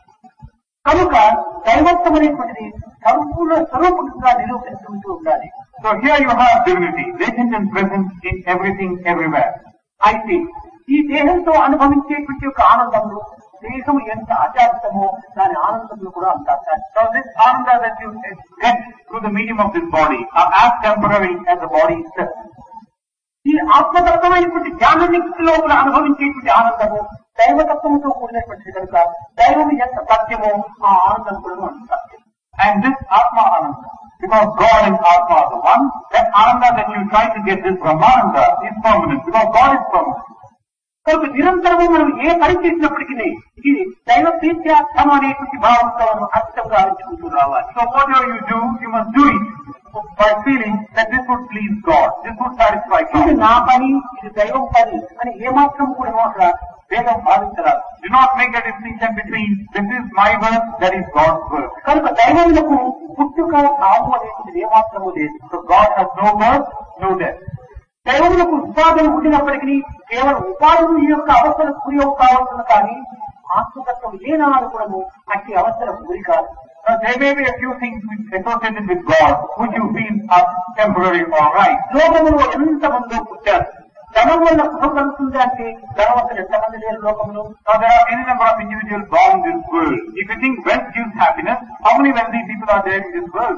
కనుక దైవత్వం అనేటువంటిది సంపూర్ణ స్వరూపంగా నిరూపించుకుంటూ ఉండాలి. So here you have divinity, latent and present in everything, everywhere. అయితే ఈ దేహంతో అనుభవించేటువంటి యొక్క ఆనందంలో దేహం ఎంత అశాంతమో దాని ఆనందంలో కూడా అంత అశాంతం. So this ananda that you get through the medium of this body are as temporary as the body itself. ఈ ఆత్మతత్వమైనటువంటి జ్ఞాననిక్తిలో కూడా అనుభవించేటువంటి ఆనందము దైవతత్వంతో కూడినటువంటి కనుక దైవం ఎంత సత్యమో ఆ ఆనందం కూడా అంత సత్యం. And this Atma Ananda, because God and Atma are the one, that Ananda that you try to get, this Brahmananda, is permanent, because God is permanent. కనుక నిరంతరము మనం ఏ పని చేసినప్పటికీ ఇది దైవ ప్రీత్యార్థం అనేటువంటి భావంతో మనం అర్థంగా ఆలోచించుకుంటూ రావాలి. So whatever you do, you must do it by feeling that this would please God, this would satisfy God. ఇది నా పని, ఇది దైవం పని అని ఏమాత్రం కూడా అక్కడ భేదం భావించరాదు. Do not make a distinction between this is my work, that is God's work. కనుక దైవములకు పుట్టుక సాగు అనేటువంటిది ఏమాత్రము లేదు. So God has no birth, no death. దైవములకు ఉపాధులు ఉండినప్పటికీ కేవలం ఉపాధులు ఈ యొక్క అవసరం గురి కావాల్సిన కానీ ఆత్మతత్వం ఏనాడు కూడా అట్టి అవసరం గురి కాదు. Now, there may be a few things associated with God which you feel are temporary or right. లోకములో ఎంతమందో పుట్టారు, ధనం వల్ల సుఖం కలుగుతుంది అంటే ధనవంతులు ఎంతమంది లేరు లోకంలో. Now there are any number of individuals born in this world. If you think wealth gives happiness, how many wealthy people are there in this world?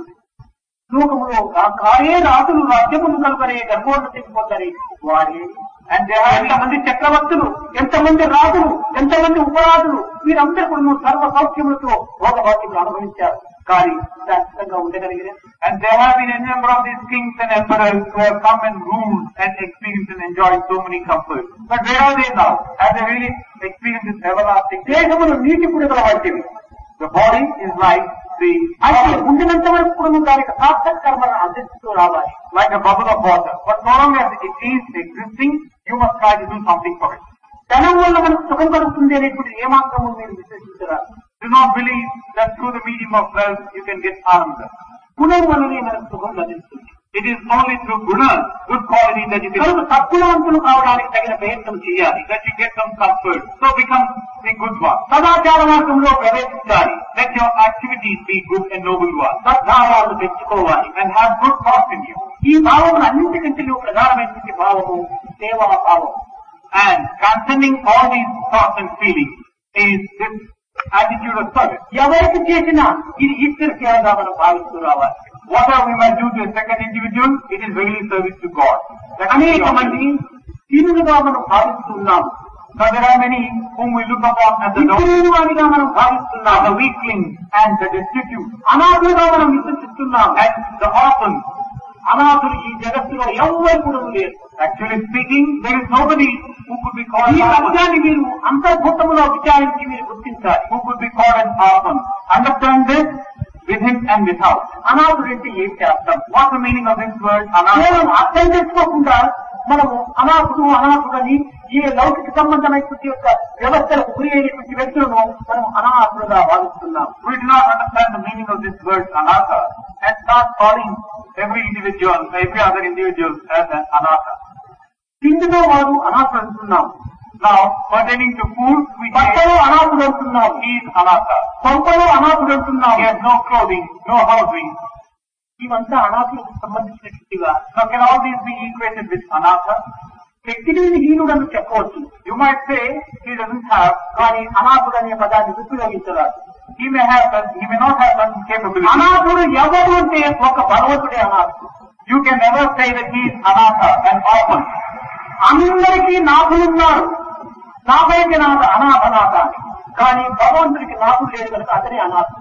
లోకములో కారే రాజులు రాజ్యములు కలుగనే గర్భోన్నతి పొందని వారే. And there are ఎంతమంది చక్రవర్తులు, ఎంతమంది రాజులు, ఎంతమంది ఉపరాజులు, వీరందరూ కూడా సర్వ సౌఖ్యములతో భోగభాగ్యములు అనుభవించారు కానీ శాశ్వతంగా ఉండగలిగారు. And there have been any number of these kings and emperors who have come and ruled and experienced and enjoyed so many comforts. But where are they now? Have they really experienced this everlasting? దేహములు నీటి పుడగల వంటివి. The body is like the అయితే ఉండినంత వరకు కూడా దానికి సార్థక కర్మలను అందిస్తూ రావాలి. like a bubble of water. But so long as it is existing, you must try to do something for it. ధనం వల్ల మనకు సుఖం కలుగుతుంది అనేటువంటి ఏమాత్రము మీరు విశ్వసించరాదు. Do not believe that through the medium of wealth you can get ananda. గుణం వల్లనే మనకు సుఖం లభిస్తుంది. It is only through guna, good quality, that you కనుక can సద్గుణవంతులు కావడానికి తగిన ప్రయత్నం చేయాలి. that you get some comfort. So become the good one. సదాచార మార్గంలో ప్రవేశించాలి. Let your activities be good and noble ones. సద్భావాలు పెంచుకోవాలి. And have good thoughts in you. ఈ భావములు అన్నింటికంటే ప్రధానమైనటువంటి భావము సేవా భావం. And transcending all these thoughts and feelings is this attitude of service. ఎవరికి చేసినా ఇది ఈశ్వర సేవగా మనం భావిస్తూ రావాలి. Whatever we might do to a second individual, it is really service to God. That అనేక మంది దీనులుగా మనం భావిస్తున్నాము. So there are many whom we look upon as the వారిగా మనం భావిస్తున్నాం, the weaklings and the destitute, అనాథులుగా మనం విశ్వసిస్తున్నాం. and the orphans. అనాథులు ఈ జగత్తులో ఎవ్వరు కూడా లేరు. Actually speaking, there is nobody who could be called ఈ orphan, సత్యాన్ని మీరు అంతర్భూతములో విచారించి మీరు గుర్తించాలి. who could be called an orphan. Understand this within and without. అనాథుడు అంటే ఏంటి అర్థం? What's the meaning of this word anatha? కేవలం అర్థం చేసుకోకుండా మనము అనాథుడు అనాథుడని ఈ లౌకిక సంబంధమైనటువంటి యొక్క వ్యవస్థలకు గురి అయినటువంటి వ్యక్తులను మనం అనాథులుగా భావిస్తున్నాం. We do not understand the meaning of this word anatha and start calling every individual, every other individual as an anatha. తిండిలో వారు అనాథులు అంటున్నాం. Now, pertaining to food, we say బట్టలో అనాథుడు అంటున్నాం. he is anatha. కొంపలో అనాథుడు అంటున్నాం. He has no clothing, no housing. ఇవంతా అనాథులకు సంబంధించినటువంటిగా. So can all these be equated with anatha? శక్తిలేని హీనుడని చెప్పవచ్చు. You might say he doesn't have, కానీ అనాథుడు అనే పదాన్ని ఉపయోగించరాదు. he may have, he may not have certain capabilities. అనాథుడు ఎవరు అంటే ఒక బలవంతుడే అనాథుడు. You can never say that he is anatha, an orphan. అందరికీ నాథులున్నారు. నాపైకి నాథ అనాథ నాథ అని. కానీ భగవంతుడికి నాథుడు లేదు కనుక అతనే అనాథుడు.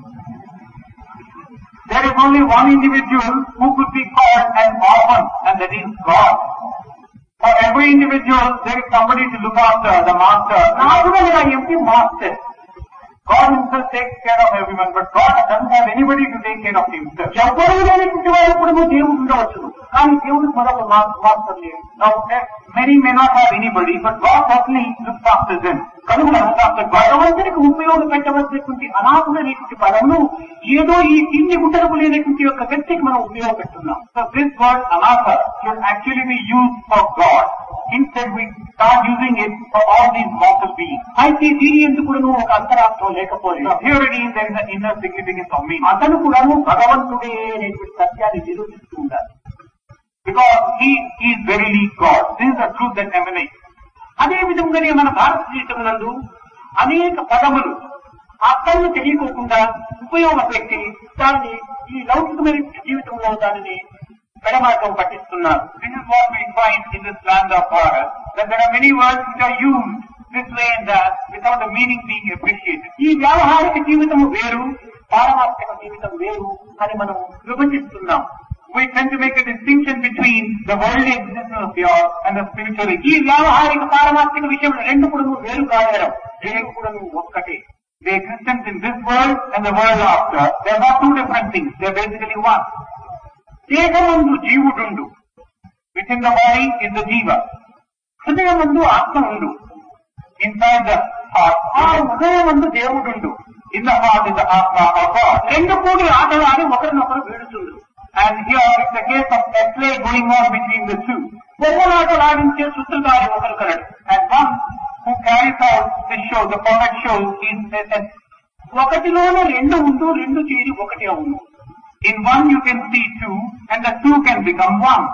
There is only one individual who could be called an orphan, and that is God. For every individual, there is somebody to look after, the master. నాథుడు అనగా ఏమిటి? Master. God himself takes care of everyone, but God doesn't have anybody to take care of himself. ఎవరు లేనటువంటి వారు దేవుడు ఉండవచ్చు, కానీ దేవుడు మరొక మాస్టర్ లేడు. Now, many may not have anybody, but God certainly looks after them. కనుక భగవంతునికి ఉపయోగపెట్టవలసినటువంటి అనాథులైనటువంటి పదమును ఏదో ఈ తిండి గుట్టలకు లేనటువంటి యొక్క వ్యక్తికి మనం ఉపయోగపెట్టున్నాం. So this word anatha should actually be used for God. Instead, we start using it for all these mortal beings. అయితే దీని ఎందుకు ఒక అంతరార్థం లేకపోలేదు. Now, here again, there is an inner significance of meaning. అతను కూడా భగవంతుడే అనేటువంటి సత్యాన్ని నిరూపిస్తూ ఉండాలి. Because he is verily God. This is the truth that emanates. అదే విధంగానే మన భారతదేశం నందు అనేక పదములు అర్థాన్ని తెలియకోకుండా ఉపయోగపెట్టి దాన్ని ఈ లౌకికమైన జీవితంలో దానిని పెడమాటం పట్టిస్తున్నారు. This is what we find in this land of Bharat, that there are many words which are used this way and that without the meaning being appreciated. ఈ వ్యావహారిక జీవితం వేరు, పారమార్థిక జీవితం వేరు అని మనం విభజిస్తున్నాం. We tend to make a distinction between the worldly existence of the earth and the spiritual ఈ existence. వ్యావహారిక పారమార్థిక విషయంలో రెండు కూడా వేరు కాలేరం, రెండు కూడా ఒక్కటే. The existence in this world and the world after, they are not two different things. They are basically one. దేహమందు జీవుడుండు, Within the body is the jiva. హృదయమందు ఆత్మ ఉండు, Inside the heart, ఆ హృదయమందు దేవుడుండు. in the heart is the atma of God. రెండు కూడి ఆటలాడి ఒకరినొకరు వీడుతుండు. And here it's a case of a play going on between the two. బొమ్మలాటలాడించే సూత్రధారి ఒకరు కలడు. And one who carries out this show, the format show, is a, ఒకటిలోనే రెండు ఉండు, రెండు చేరి ఒకటి అవును. in one you can see two, and the two can become one.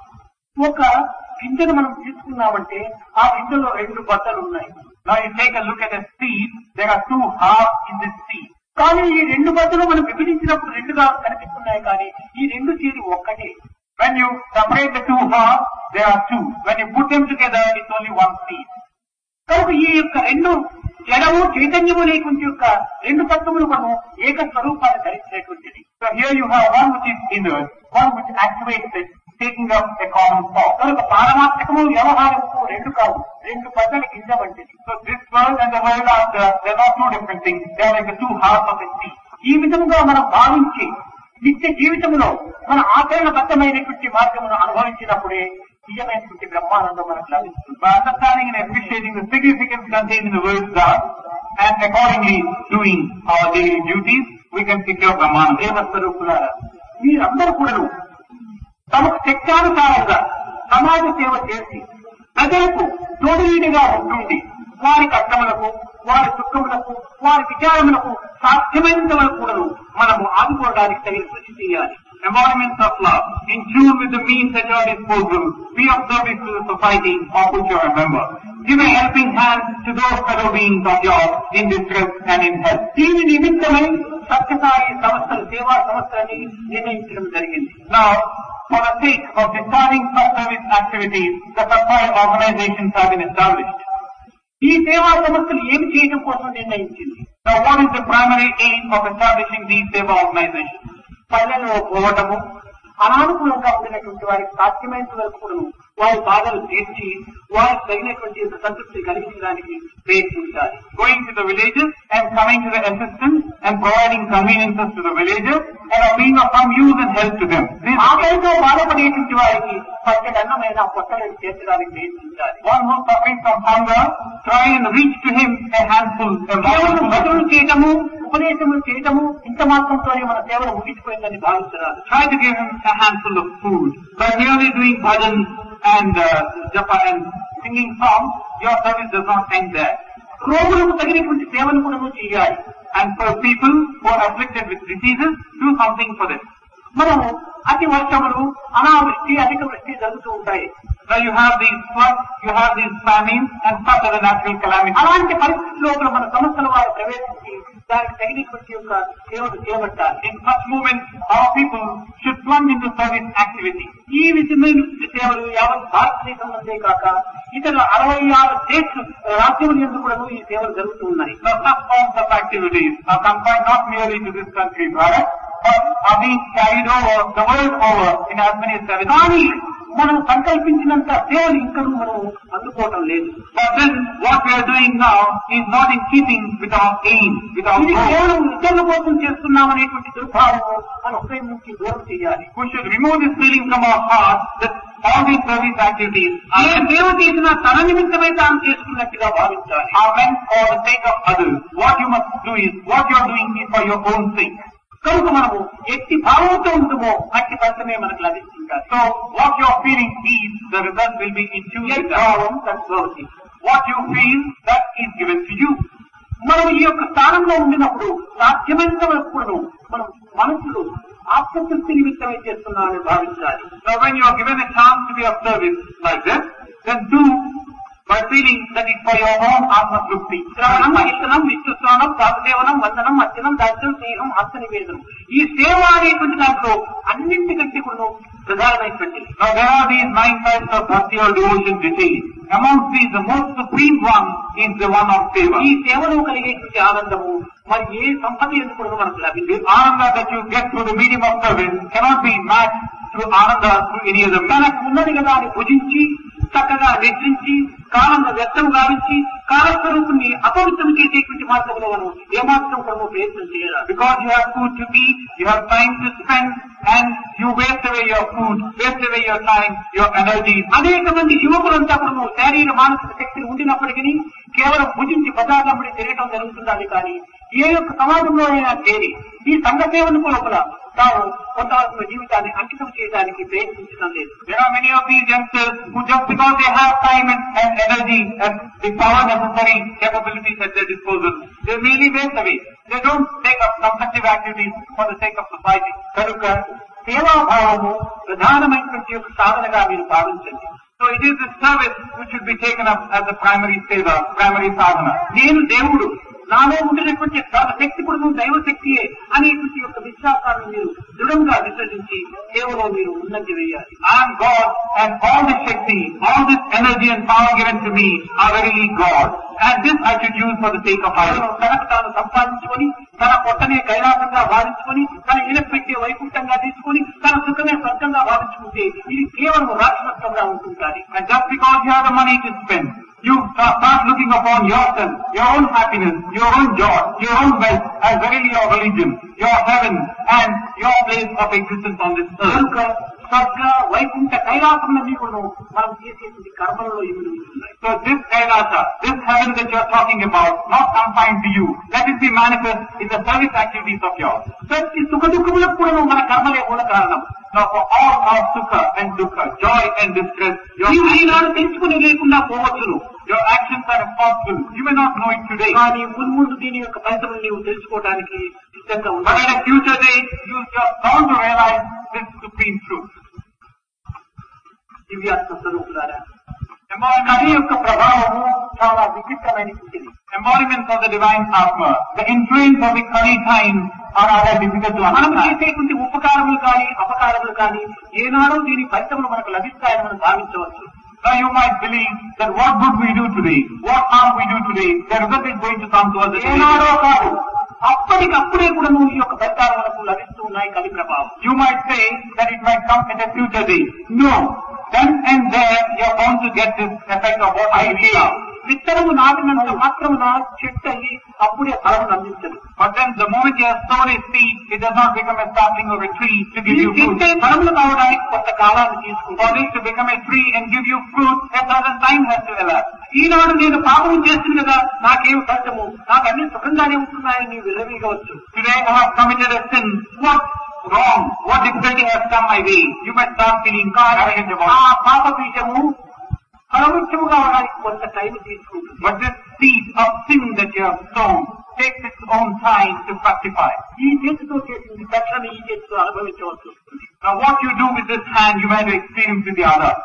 ఒక గింజను మనం తీసుకున్నామంటే ఆ గింజలో రెండు బద్దలు ఉన్నాయి. Now you take a look at a seed, there are two halves in this seed. కానీ ఈ రెండు బద్దలు మనం విభజించినప్పుడు రెండుగా కనిపిస్తున్నాయి, కానీ ఈ రెండు చేరి ఒక్కటే. When you separate the two halves, there are two. When you put them together, it's only one seed. కనుక ఈ యొక్క రెండు జడము చైతన్యము లేకుంటే యొక్క రెండు తత్వములు మనం ఏక స్వరూపాన్ని ధరించినటువంటిది. So here you have one which is inert, one which actuates it, taking up a common form. కనుక పారమార్థకము వ్యవహారము రెండు కాదు, రెండు బద్దల గింజ వంటిది. So this world and the world after, they're not two different things. They're like the two halves of a seed. ఈ విధముగా మనం భావించి నిత్య జీవితంలో మన ఆచరణబద్ధమైనటువంటి మార్గమును అనుభవించినప్పుడే నిజమైనటువంటి బ్రహ్మానందం మనకు లభిస్తుంది. By understanding and appreciating the significance contained in the word God, and accordingly doing our daily duties, we can secure Brahmananda. దేవస్వరూపులారా, మీరందరూ కూడా తమకు శక్త్యానుసారంగా సమాజ సేవ చేసి ప్రజలకు తోడునీడిగా ఉంటుండి వారి కష్టములకు, వారి దుఃఖములకు, వారి విచారములకు సాధ్యమైనంత వరకు కూడా మనము ఆదుకోవడానికి తగిన కృషి చేయాలి. Embodiments of love, in tune with the means at your disposal, be of service to the society of which you are a member. Give a helping hand to those fellow beings of yours in distress and in health. దీని నిమిత్తమై సత్యసాయి సంస్థలు, సేవా సంస్థలని నిర్ణయించడం జరిగింది. Now, for the sake of discharging such service activities, the Satsai organizations have been established. ఈ సేవా సంస్థలు ఏమి చేయడం కోసం నిర్ణయించింది? Now what is the primary aim of establishing these seva organizations? పల్లెలో పోవటము, అనానుకూలంగా ఉండినటువంటి వారికి సాధ్యమైనంత వరకు కూడా వారి బాధలు తీర్చి వారికి తగినటువంటి సంతృప్తి కలిగించడానికి ప్రయత్నించాలి. Going to the villages and coming to the assistance and providing conveniences to the villagers and being of some use and help to them. ఆకలితో బాధపడేటువంటి వారికి పచ్చడి అన్నమైన పొట్టలను చేర్చడానికి ప్రయత్నించాలి. One who is suffering from hunger, try and reach to him a handful. కేవలం భజనలు చేయటము, ఉపదేశములు చేయటము ఇంత మాత్రంతోనే మన సేవలు ముగిసిపోయిందని భావిస్తున్నారు. Try to give him a handful of food. By merely doing bhajan and uh, japa and singing songs, your service does not end there. రోగులకు తగినటువంటి సేవలు కూడా చేయాలి. And for people who are afflicted with diseases, do something for them. మనము అతి వర్షములు, అనావృష్టి, అధిక వృష్టి జరుగుతూ ఉంటాయి. Now you have these floods, you have these famines and such other natural calamities. అలాంటి పరిస్థితుల్లో మన సంస్థల వారు ప్రవేశించి దానికి తగినటువంటి యొక్క సేవలు చేపట్టాలి. In such moments, our people should plunge into service activity. ఈ విధమైన సేవలు యావత్ భారతదేశం అంతే కాక ఇతర అరవై ఆరు దేశ రాజ్యముల యందు కూడా ఈ సేవలు జరుగుతూ ఉన్నాయి. Now such forms of activities are confined not merely to this country, Bharat, but are being carried over the world over in as many as seven. కానీ మనం సంకల్పించినంత సేవలు ఇంకా మనం అందుకోవటం లేదు. But then what we are doing now is not in keeping with our aim, with our ఇది goal. కేవలం ఇతరుల కోసం చేస్తున్నాం అనేటువంటి దుర్భావము మన హృదయం నుంచి దూరం చేయాలి. We should remove this feeling from our heart that all these service activities ఏ సేవ చేసినా తన నిమిత్తమై తాను చేసుకున్నట్టుగా భావించాలి. are meant for the sake of others. What you must do is, what you are doing is for your own sake. కనుక మనము ఎట్టి భావంతో ఉంటుందో అట్టి ఫలితమే మనకు లభిస్తుంటారు. So what you are feeling is, the result will be in tune with that. భావం తద్భవతి. What you feel, that is given to you. మనం ఈ యొక్క స్థానంలో ఉండినప్పుడు సాధ్యమైనంత వరకు కూడా మనం మనసులో ఆత్మతృప్తి నిమిత్తమై చేస్తున్నామని భావించాలి. Now when you are given a chance to be of service like this, then do by feeling that it's for your own atma trupti. శ్రవణం, కీర్తనం, విష్ణుస్నానం, ప్రాతదేవనం, వందనం, అర్చనం, దాస్యం, స్నేహం, హస్త నివేదనం. ఈ సేవ అనేటువంటి దాంట్లో అన్నింటికంటే కూడా ప్రధానమైనటువంటిది. Now there are these nine types of bhakti or devotion details. Amongst these, the most supreme one is the one of seva. ఈ సేవలో కలిగేటువంటి ఆనందము మరి ఏ సంపద ఎందుకు కూడా మనకు లభించదు. The ananda that you get through the medium of service cannot be matched through ananda through any other means. మనకు ఉన్నది కదా అని భుజించి చక్కగా నిద్రించి కాలంలో వ్యక్తం గావించి కాలస్వరూపుని అపవిత్రం చేసేటువంటి మార్గంలో మనం ఏమాత్రం కూడా ప్రయత్నం చేయాలి. Because you have food to eat, you have time to spend, and you waste away your food, waste away your time, your energy. అనేక మంది యువకులంతా కూడా శారీర మానసిక శక్తిని ఉండినప్పటికీ కేవలం భుజించి పదార్థముడి తిరగటం జరుగుతుందని కానీ ఏ యొక్క సమాజంలో అయినా చేరి ఈ సంఘ సేవను లోపల తాము కొంతవరకు జీవితాన్ని అంకితం చేయడానికి ప్రయత్నించడం లేదు. There are many of these youngsters who just because they have time and, and energy and the power necessary capabilities at their disposal, they merely waste away. They don't take up constructive activities for the sake of society. కనుక సేవాభావము ప్రధానమైనటువంటి యొక్క సాధనగా మీరు భావించండి. So it is the service which should be taken up as the primary seva, primary sadhana. నేను దేవుడు, నాలో ఉండినటువంటి శక్తి కూడా దైవశక్తియే అనేటువంటి యొక్క విశ్వాసాన్ని మీరు దృఢంగా విశ్వసించి సేవలో మీరు ఉన్నతి వేయాలి. I am God and all this Shakti, all this energy and power given to me are verily God. And this I should use for the sake of others. తనకు తాను సంపాదించుకొని తన పొట్టనే కైలాసంగా భావించుకొని తన ఇనపెట్టే వైకుంఠంగా తీసుకొని తన సుఖమే స్వర్గంగా భావించుకుంటే ఇది కేవలం రాక్షసత్వంగా ఉంటుంటారు. And just because you have the money to spend, you start looking upon yourself, your own happiness, your own joy, your own wealth as verily your religion, your heaven and your place of existence on this earth. స్వర్గ వైకుంఠ కైలాసంలో కూడా మనం చేసేటువంటి కర్మలలో ఇవి ఉంటున్నాయి. So this kailasa, this heaven that you are talking about, not confined to you, let it be manifest in the service activities of yours. ప్రతి సుఖ దుఃఖములకు కూడా మన కర్మలే మూల కారణం. Now for all our sukha and dukkha, joy and distress, your నీవు ఈనాడు తెలుసుకుని లేకుండా పోవచ్చును. Your actions are responsible. You may not know it today. కానీ ముందు ముందు దీని యొక్క ఫలితములు నీవు తెలుసుకోవడానికి సిద్ధంగా But ఉండాలి. in a future day, you are bound to realize this supreme truth. దివ్యాత్మ స్వరూపులారా, Embodiment, కవి యొక్క ప్రభావము చాలా విచిత్రమైనటువంటిది. embodiments of the divine Atma, the influence of the Kali times are rather difficult to మనం understand. చేసేటువంటి ఉపకారములు కానీ అపకారములు కానీ ఏనాడో దీని ఫలితములు మనకు లభిస్తాయని మనం భావించవచ్చు. Now you might believe that what good we do today, what harm we do today, the result is going to come to us. ఏనాడో కాదు, అప్పటికప్పుడే కూడా నువ్వు ఈ యొక్క ఫలితాలు మనకు లభిస్తూ ఉన్నాయి కలి ప్రభావం. You might say that it might come at a future day. No. Then and there you are bound to get this effect of what I see now. విత్తనము నాటినంత మాత్రమున చెట్టు అయ్యి అప్పుడే ఫలమును అందించదు. But then the moment you have sown a seed, it does not become a sapling or a tree to give you fruit. ఫలములు కావడానికి కొంత కాలాన్ని తీసుకుంటుంది. For this to become a tree and give you fruit, a certain time has to elapse. ఈనాడు నేను పాపం చేస్తుంది కదా, నాకేం కష్టము, నాకు అన్ని సుఖంగానే ఉంటున్నాయని నీవు విర్రవీగవచ్చు. Today I have committed a sin. What wrong? What difficulty has come my way? You might start feeling arrogant about it. ఆ పాప బీజము ఫలవృక్షము కావడానికి కొంత టైం తీసుకుంటుంది. But this seed of sin that you have sown takes its own time to fructify. ఈ చేతితో చేసింది తక్షణ ఈ చేతితో అనుభవించవలసి వస్తుంది. Now what you do with this hand, you might experience with the other.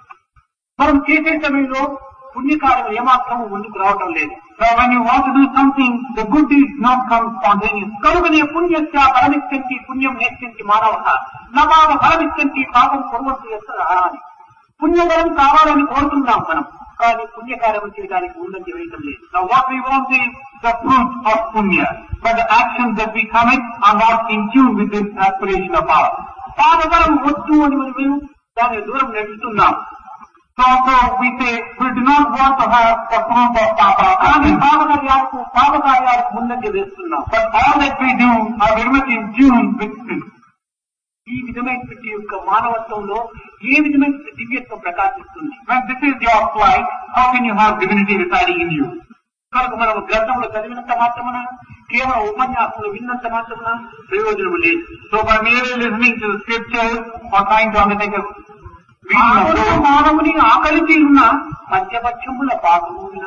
మనం చేసే సమయంలో పుణ్యకాలం ఏమాత్రము ముందుకు రావటం లేదు. So when you want to do something, the good deeds not come spontaneous. కనుకనే పుణ్యస్య ఫలమిచ్చంతి పుణ్యం నేర్చించి మానవ నమామ ఫలమిచ్చంతి పాపం కొనుగోలు చేస్తారు. పుణ్యఫలం కావాలని కోరుతున్నాం మనం, కానీ పుణ్యకార్యం చేయడానికి ముందంజ వేయటం లేదు. Now what we want is the fruit of punya, but the actions that we commit are not in tune with this aspiration of ours. పాపఫలం వద్దు అని మనం దాని దూరం నడుస్తున్నాం. So also we say we do not want to have the fruit of papa, కానీ పాపకార్యాలకు పాపకార్యాలకు ముందంజ వేస్తున్నాం. but all that we do are very much in tune with sin. ఈ విధమైనటువంటి యొక్క మానవత్వంలో ఏ విధమైన దివ్యత్వం ప్రకాశిస్తుంది. When this is your plight, how can you have divinity residing in you? కనుక మనం గ్రంథంలో చదివినంత మాత్రమున, కేవలం ఉపన్యాసంలో విన్నంత మాత్రమున ప్రయోజనం లేదు. So by merely listening to the scriptures or trying to undertake a reading of those, మానవుని ఆకలి తీరున్న పంచపక్షముల పాపమున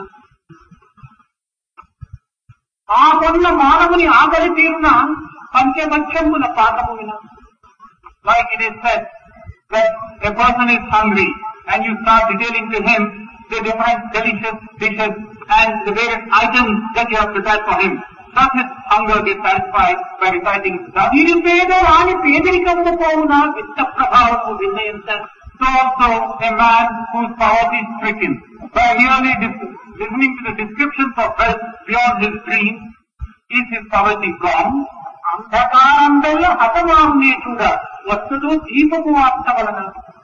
ఆ పనుల మానవుని ఆకలి తీరున్న పంచపక్షముల పాపమున. like it is said that a person is hungry and you start detailing to him the different delicious dishes and the various items that you have prepared for him. Does his hunger get satisfied by reciting stuff? ఇది పేద వాని పేదరికము పోవున విత్త ప్రభావము వినయంత. So also a man whose poverty is stricken by merely dis- listening to the descriptions of wealth beyond his dreams, is his poverty gone? అంధకారంలో హతమానే చూడ వస్తుడు దీపము వార్త వలన.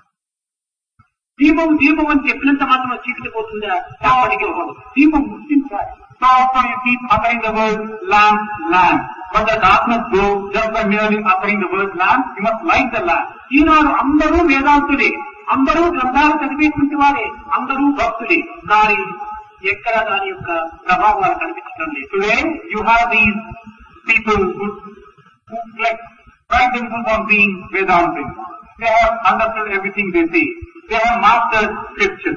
దీపం దీపం అని చెప్పినంత మాత్రం చీకటి పోతుందా? అప్పటికి దీపం గుర్తించాలి. So also you keep uttering the word lamp, lamp. But the darkness goes just by merely uttering the word lamp. You must light the lamp. ఈనాడు అందరూ వేదాంతులే, అందరూ గ్రంథాలు చదివేటువంటి వారే, అందరూ భక్తులే, కానీ ఎక్కడ దాని యొక్క ప్రభావాలు కనిపించడం లేదు. Today you have these people who, who like pride themselves on being Vedantin. They have understood everything they say. They have mastered scriptures.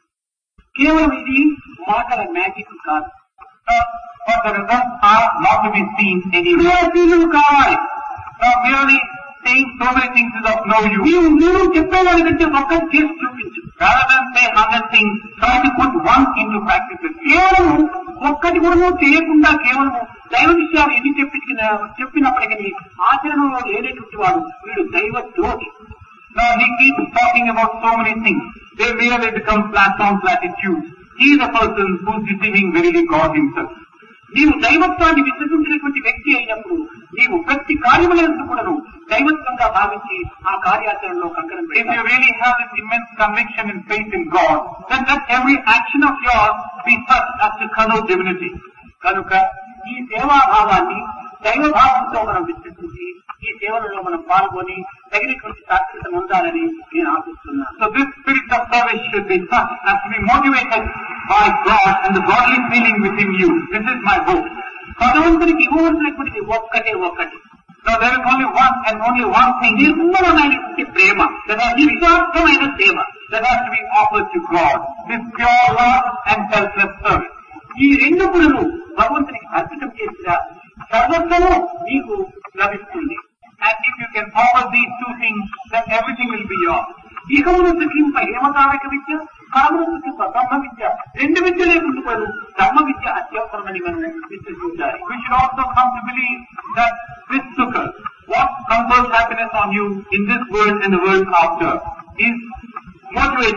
కేవలం ఇది మాటల మ్యాజిక్ కాదు. Uh, but the results are not to be seen anywhere. క్రియాశీలులు కావాలి. Now merely saying so many things is of no use. నీవు నువ్వు చెప్పేవాడి కంటే ఒక్కటి చేసి చూపించు. Rather than say hundred things, try to put one into practice. కేవలం ఒక్కటి కూడా చేయకుండా కేవలం దైవ విషయాలు ఎన్ని చెప్పి చెప్పినప్పటికీ ఆచరణలో లేనటువంటి వాడు వీడు దైవ ద్రోహి. Now he keeps talking about so many things. They merely become platform platitudes. He is a person who is deceiving verily God himself. నీవు దైవత్వాన్ని విశ్వసించినటువంటి వ్యక్తి అయినప్పుడు నీవు ప్రతి కార్యములందు కూడా దైవత్వంగా భావించి ఆ కార్యాచరణలో కంకణం If you really have this immense conviction and faith in God, then let every action of yours be such as to connote divinity. కనుక ఈ సేవాభావాన్ని దైవభావంతో మనం విశ్వసించి ఈ సేవలలో మనం పాల్గొని తగినటువంటి సాక్షరత పొందాలని నేను ఆశిస్తున్నాను. So this spirit of service should be such as to be motivated by God and the godly feeling within you. This is my hope. భగవంతునికి ఇవ్వవలసినటువంటిది ఒక్కటే ఒక్కటి. Now there is only one and only one thing, నిర్మలమైనటువంటి ప్రేమ, నిస్వార్థమైన సేవ that has to be offered to God. This pure love and selfless service. ఈ రెండు గుణము భగవంతునికి అర్పితం చేసినా సర్వస్వము నీకు లభిస్తుంది. And if you can offer these two things, then everything will be yours. ఇహమును సుఖింప హేమతారక విద్య, పరమును సుఖింప బ్రహ్మ విద్య, రెండు విద్య లేకుండా ధర్మ విద్య అత్యవసరమని మనం విశ్వసించాలి. We should also come to believe that this sukha, what confers happiness on you in this world and the world after, is motivated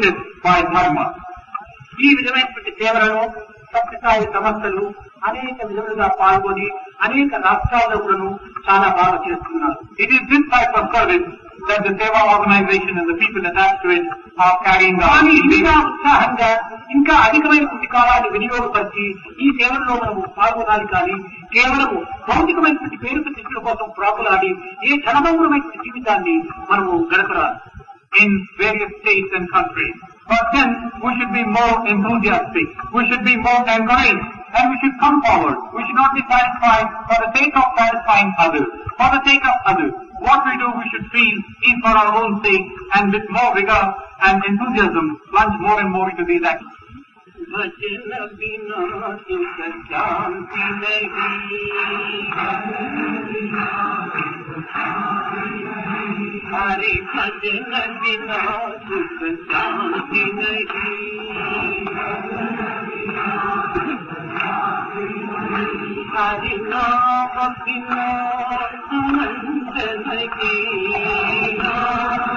by dharma. ఈ విధమైనటువంటి సేవలను సత్యసాయి సంస్థలు అనేక విధములుగా పాల్గొని అనేక రాష్ట్రాల్లో కూడాను చాలా బాగా చేస్తున్నారు. It is this type of service that the Seva organization and the people attached to it are carrying out. కానీ ఇంకా ఉత్సాహంగా ఇంకా అధికమైనటువంటి కాలాన్ని వినియోగపరిచి ఈ సేవల్లో మనము పాల్గొనాలి. కానీ కేవలం భౌతికమైనటువంటి పేరు ప్రతిష్టల కోసం ప్రాకులాడి ఏ క్షణభంగురమైనటువంటి జీవితాన్ని మనము గడపరాలి. In various states and countries. But then we should be more enthusiastic, we should be more encouraged, and we should come forward. We should not be satisfied for the sake of satisfying others, for the sake of others. What we do we should feel is for our own sake, and with more vigor and enthusiasm plunge more and more into these actions. भजन बिना सुख शांति नहीं, हरि भजन बिना सुख शांति नहीं, हरि नाम बिना आनंद नहीं.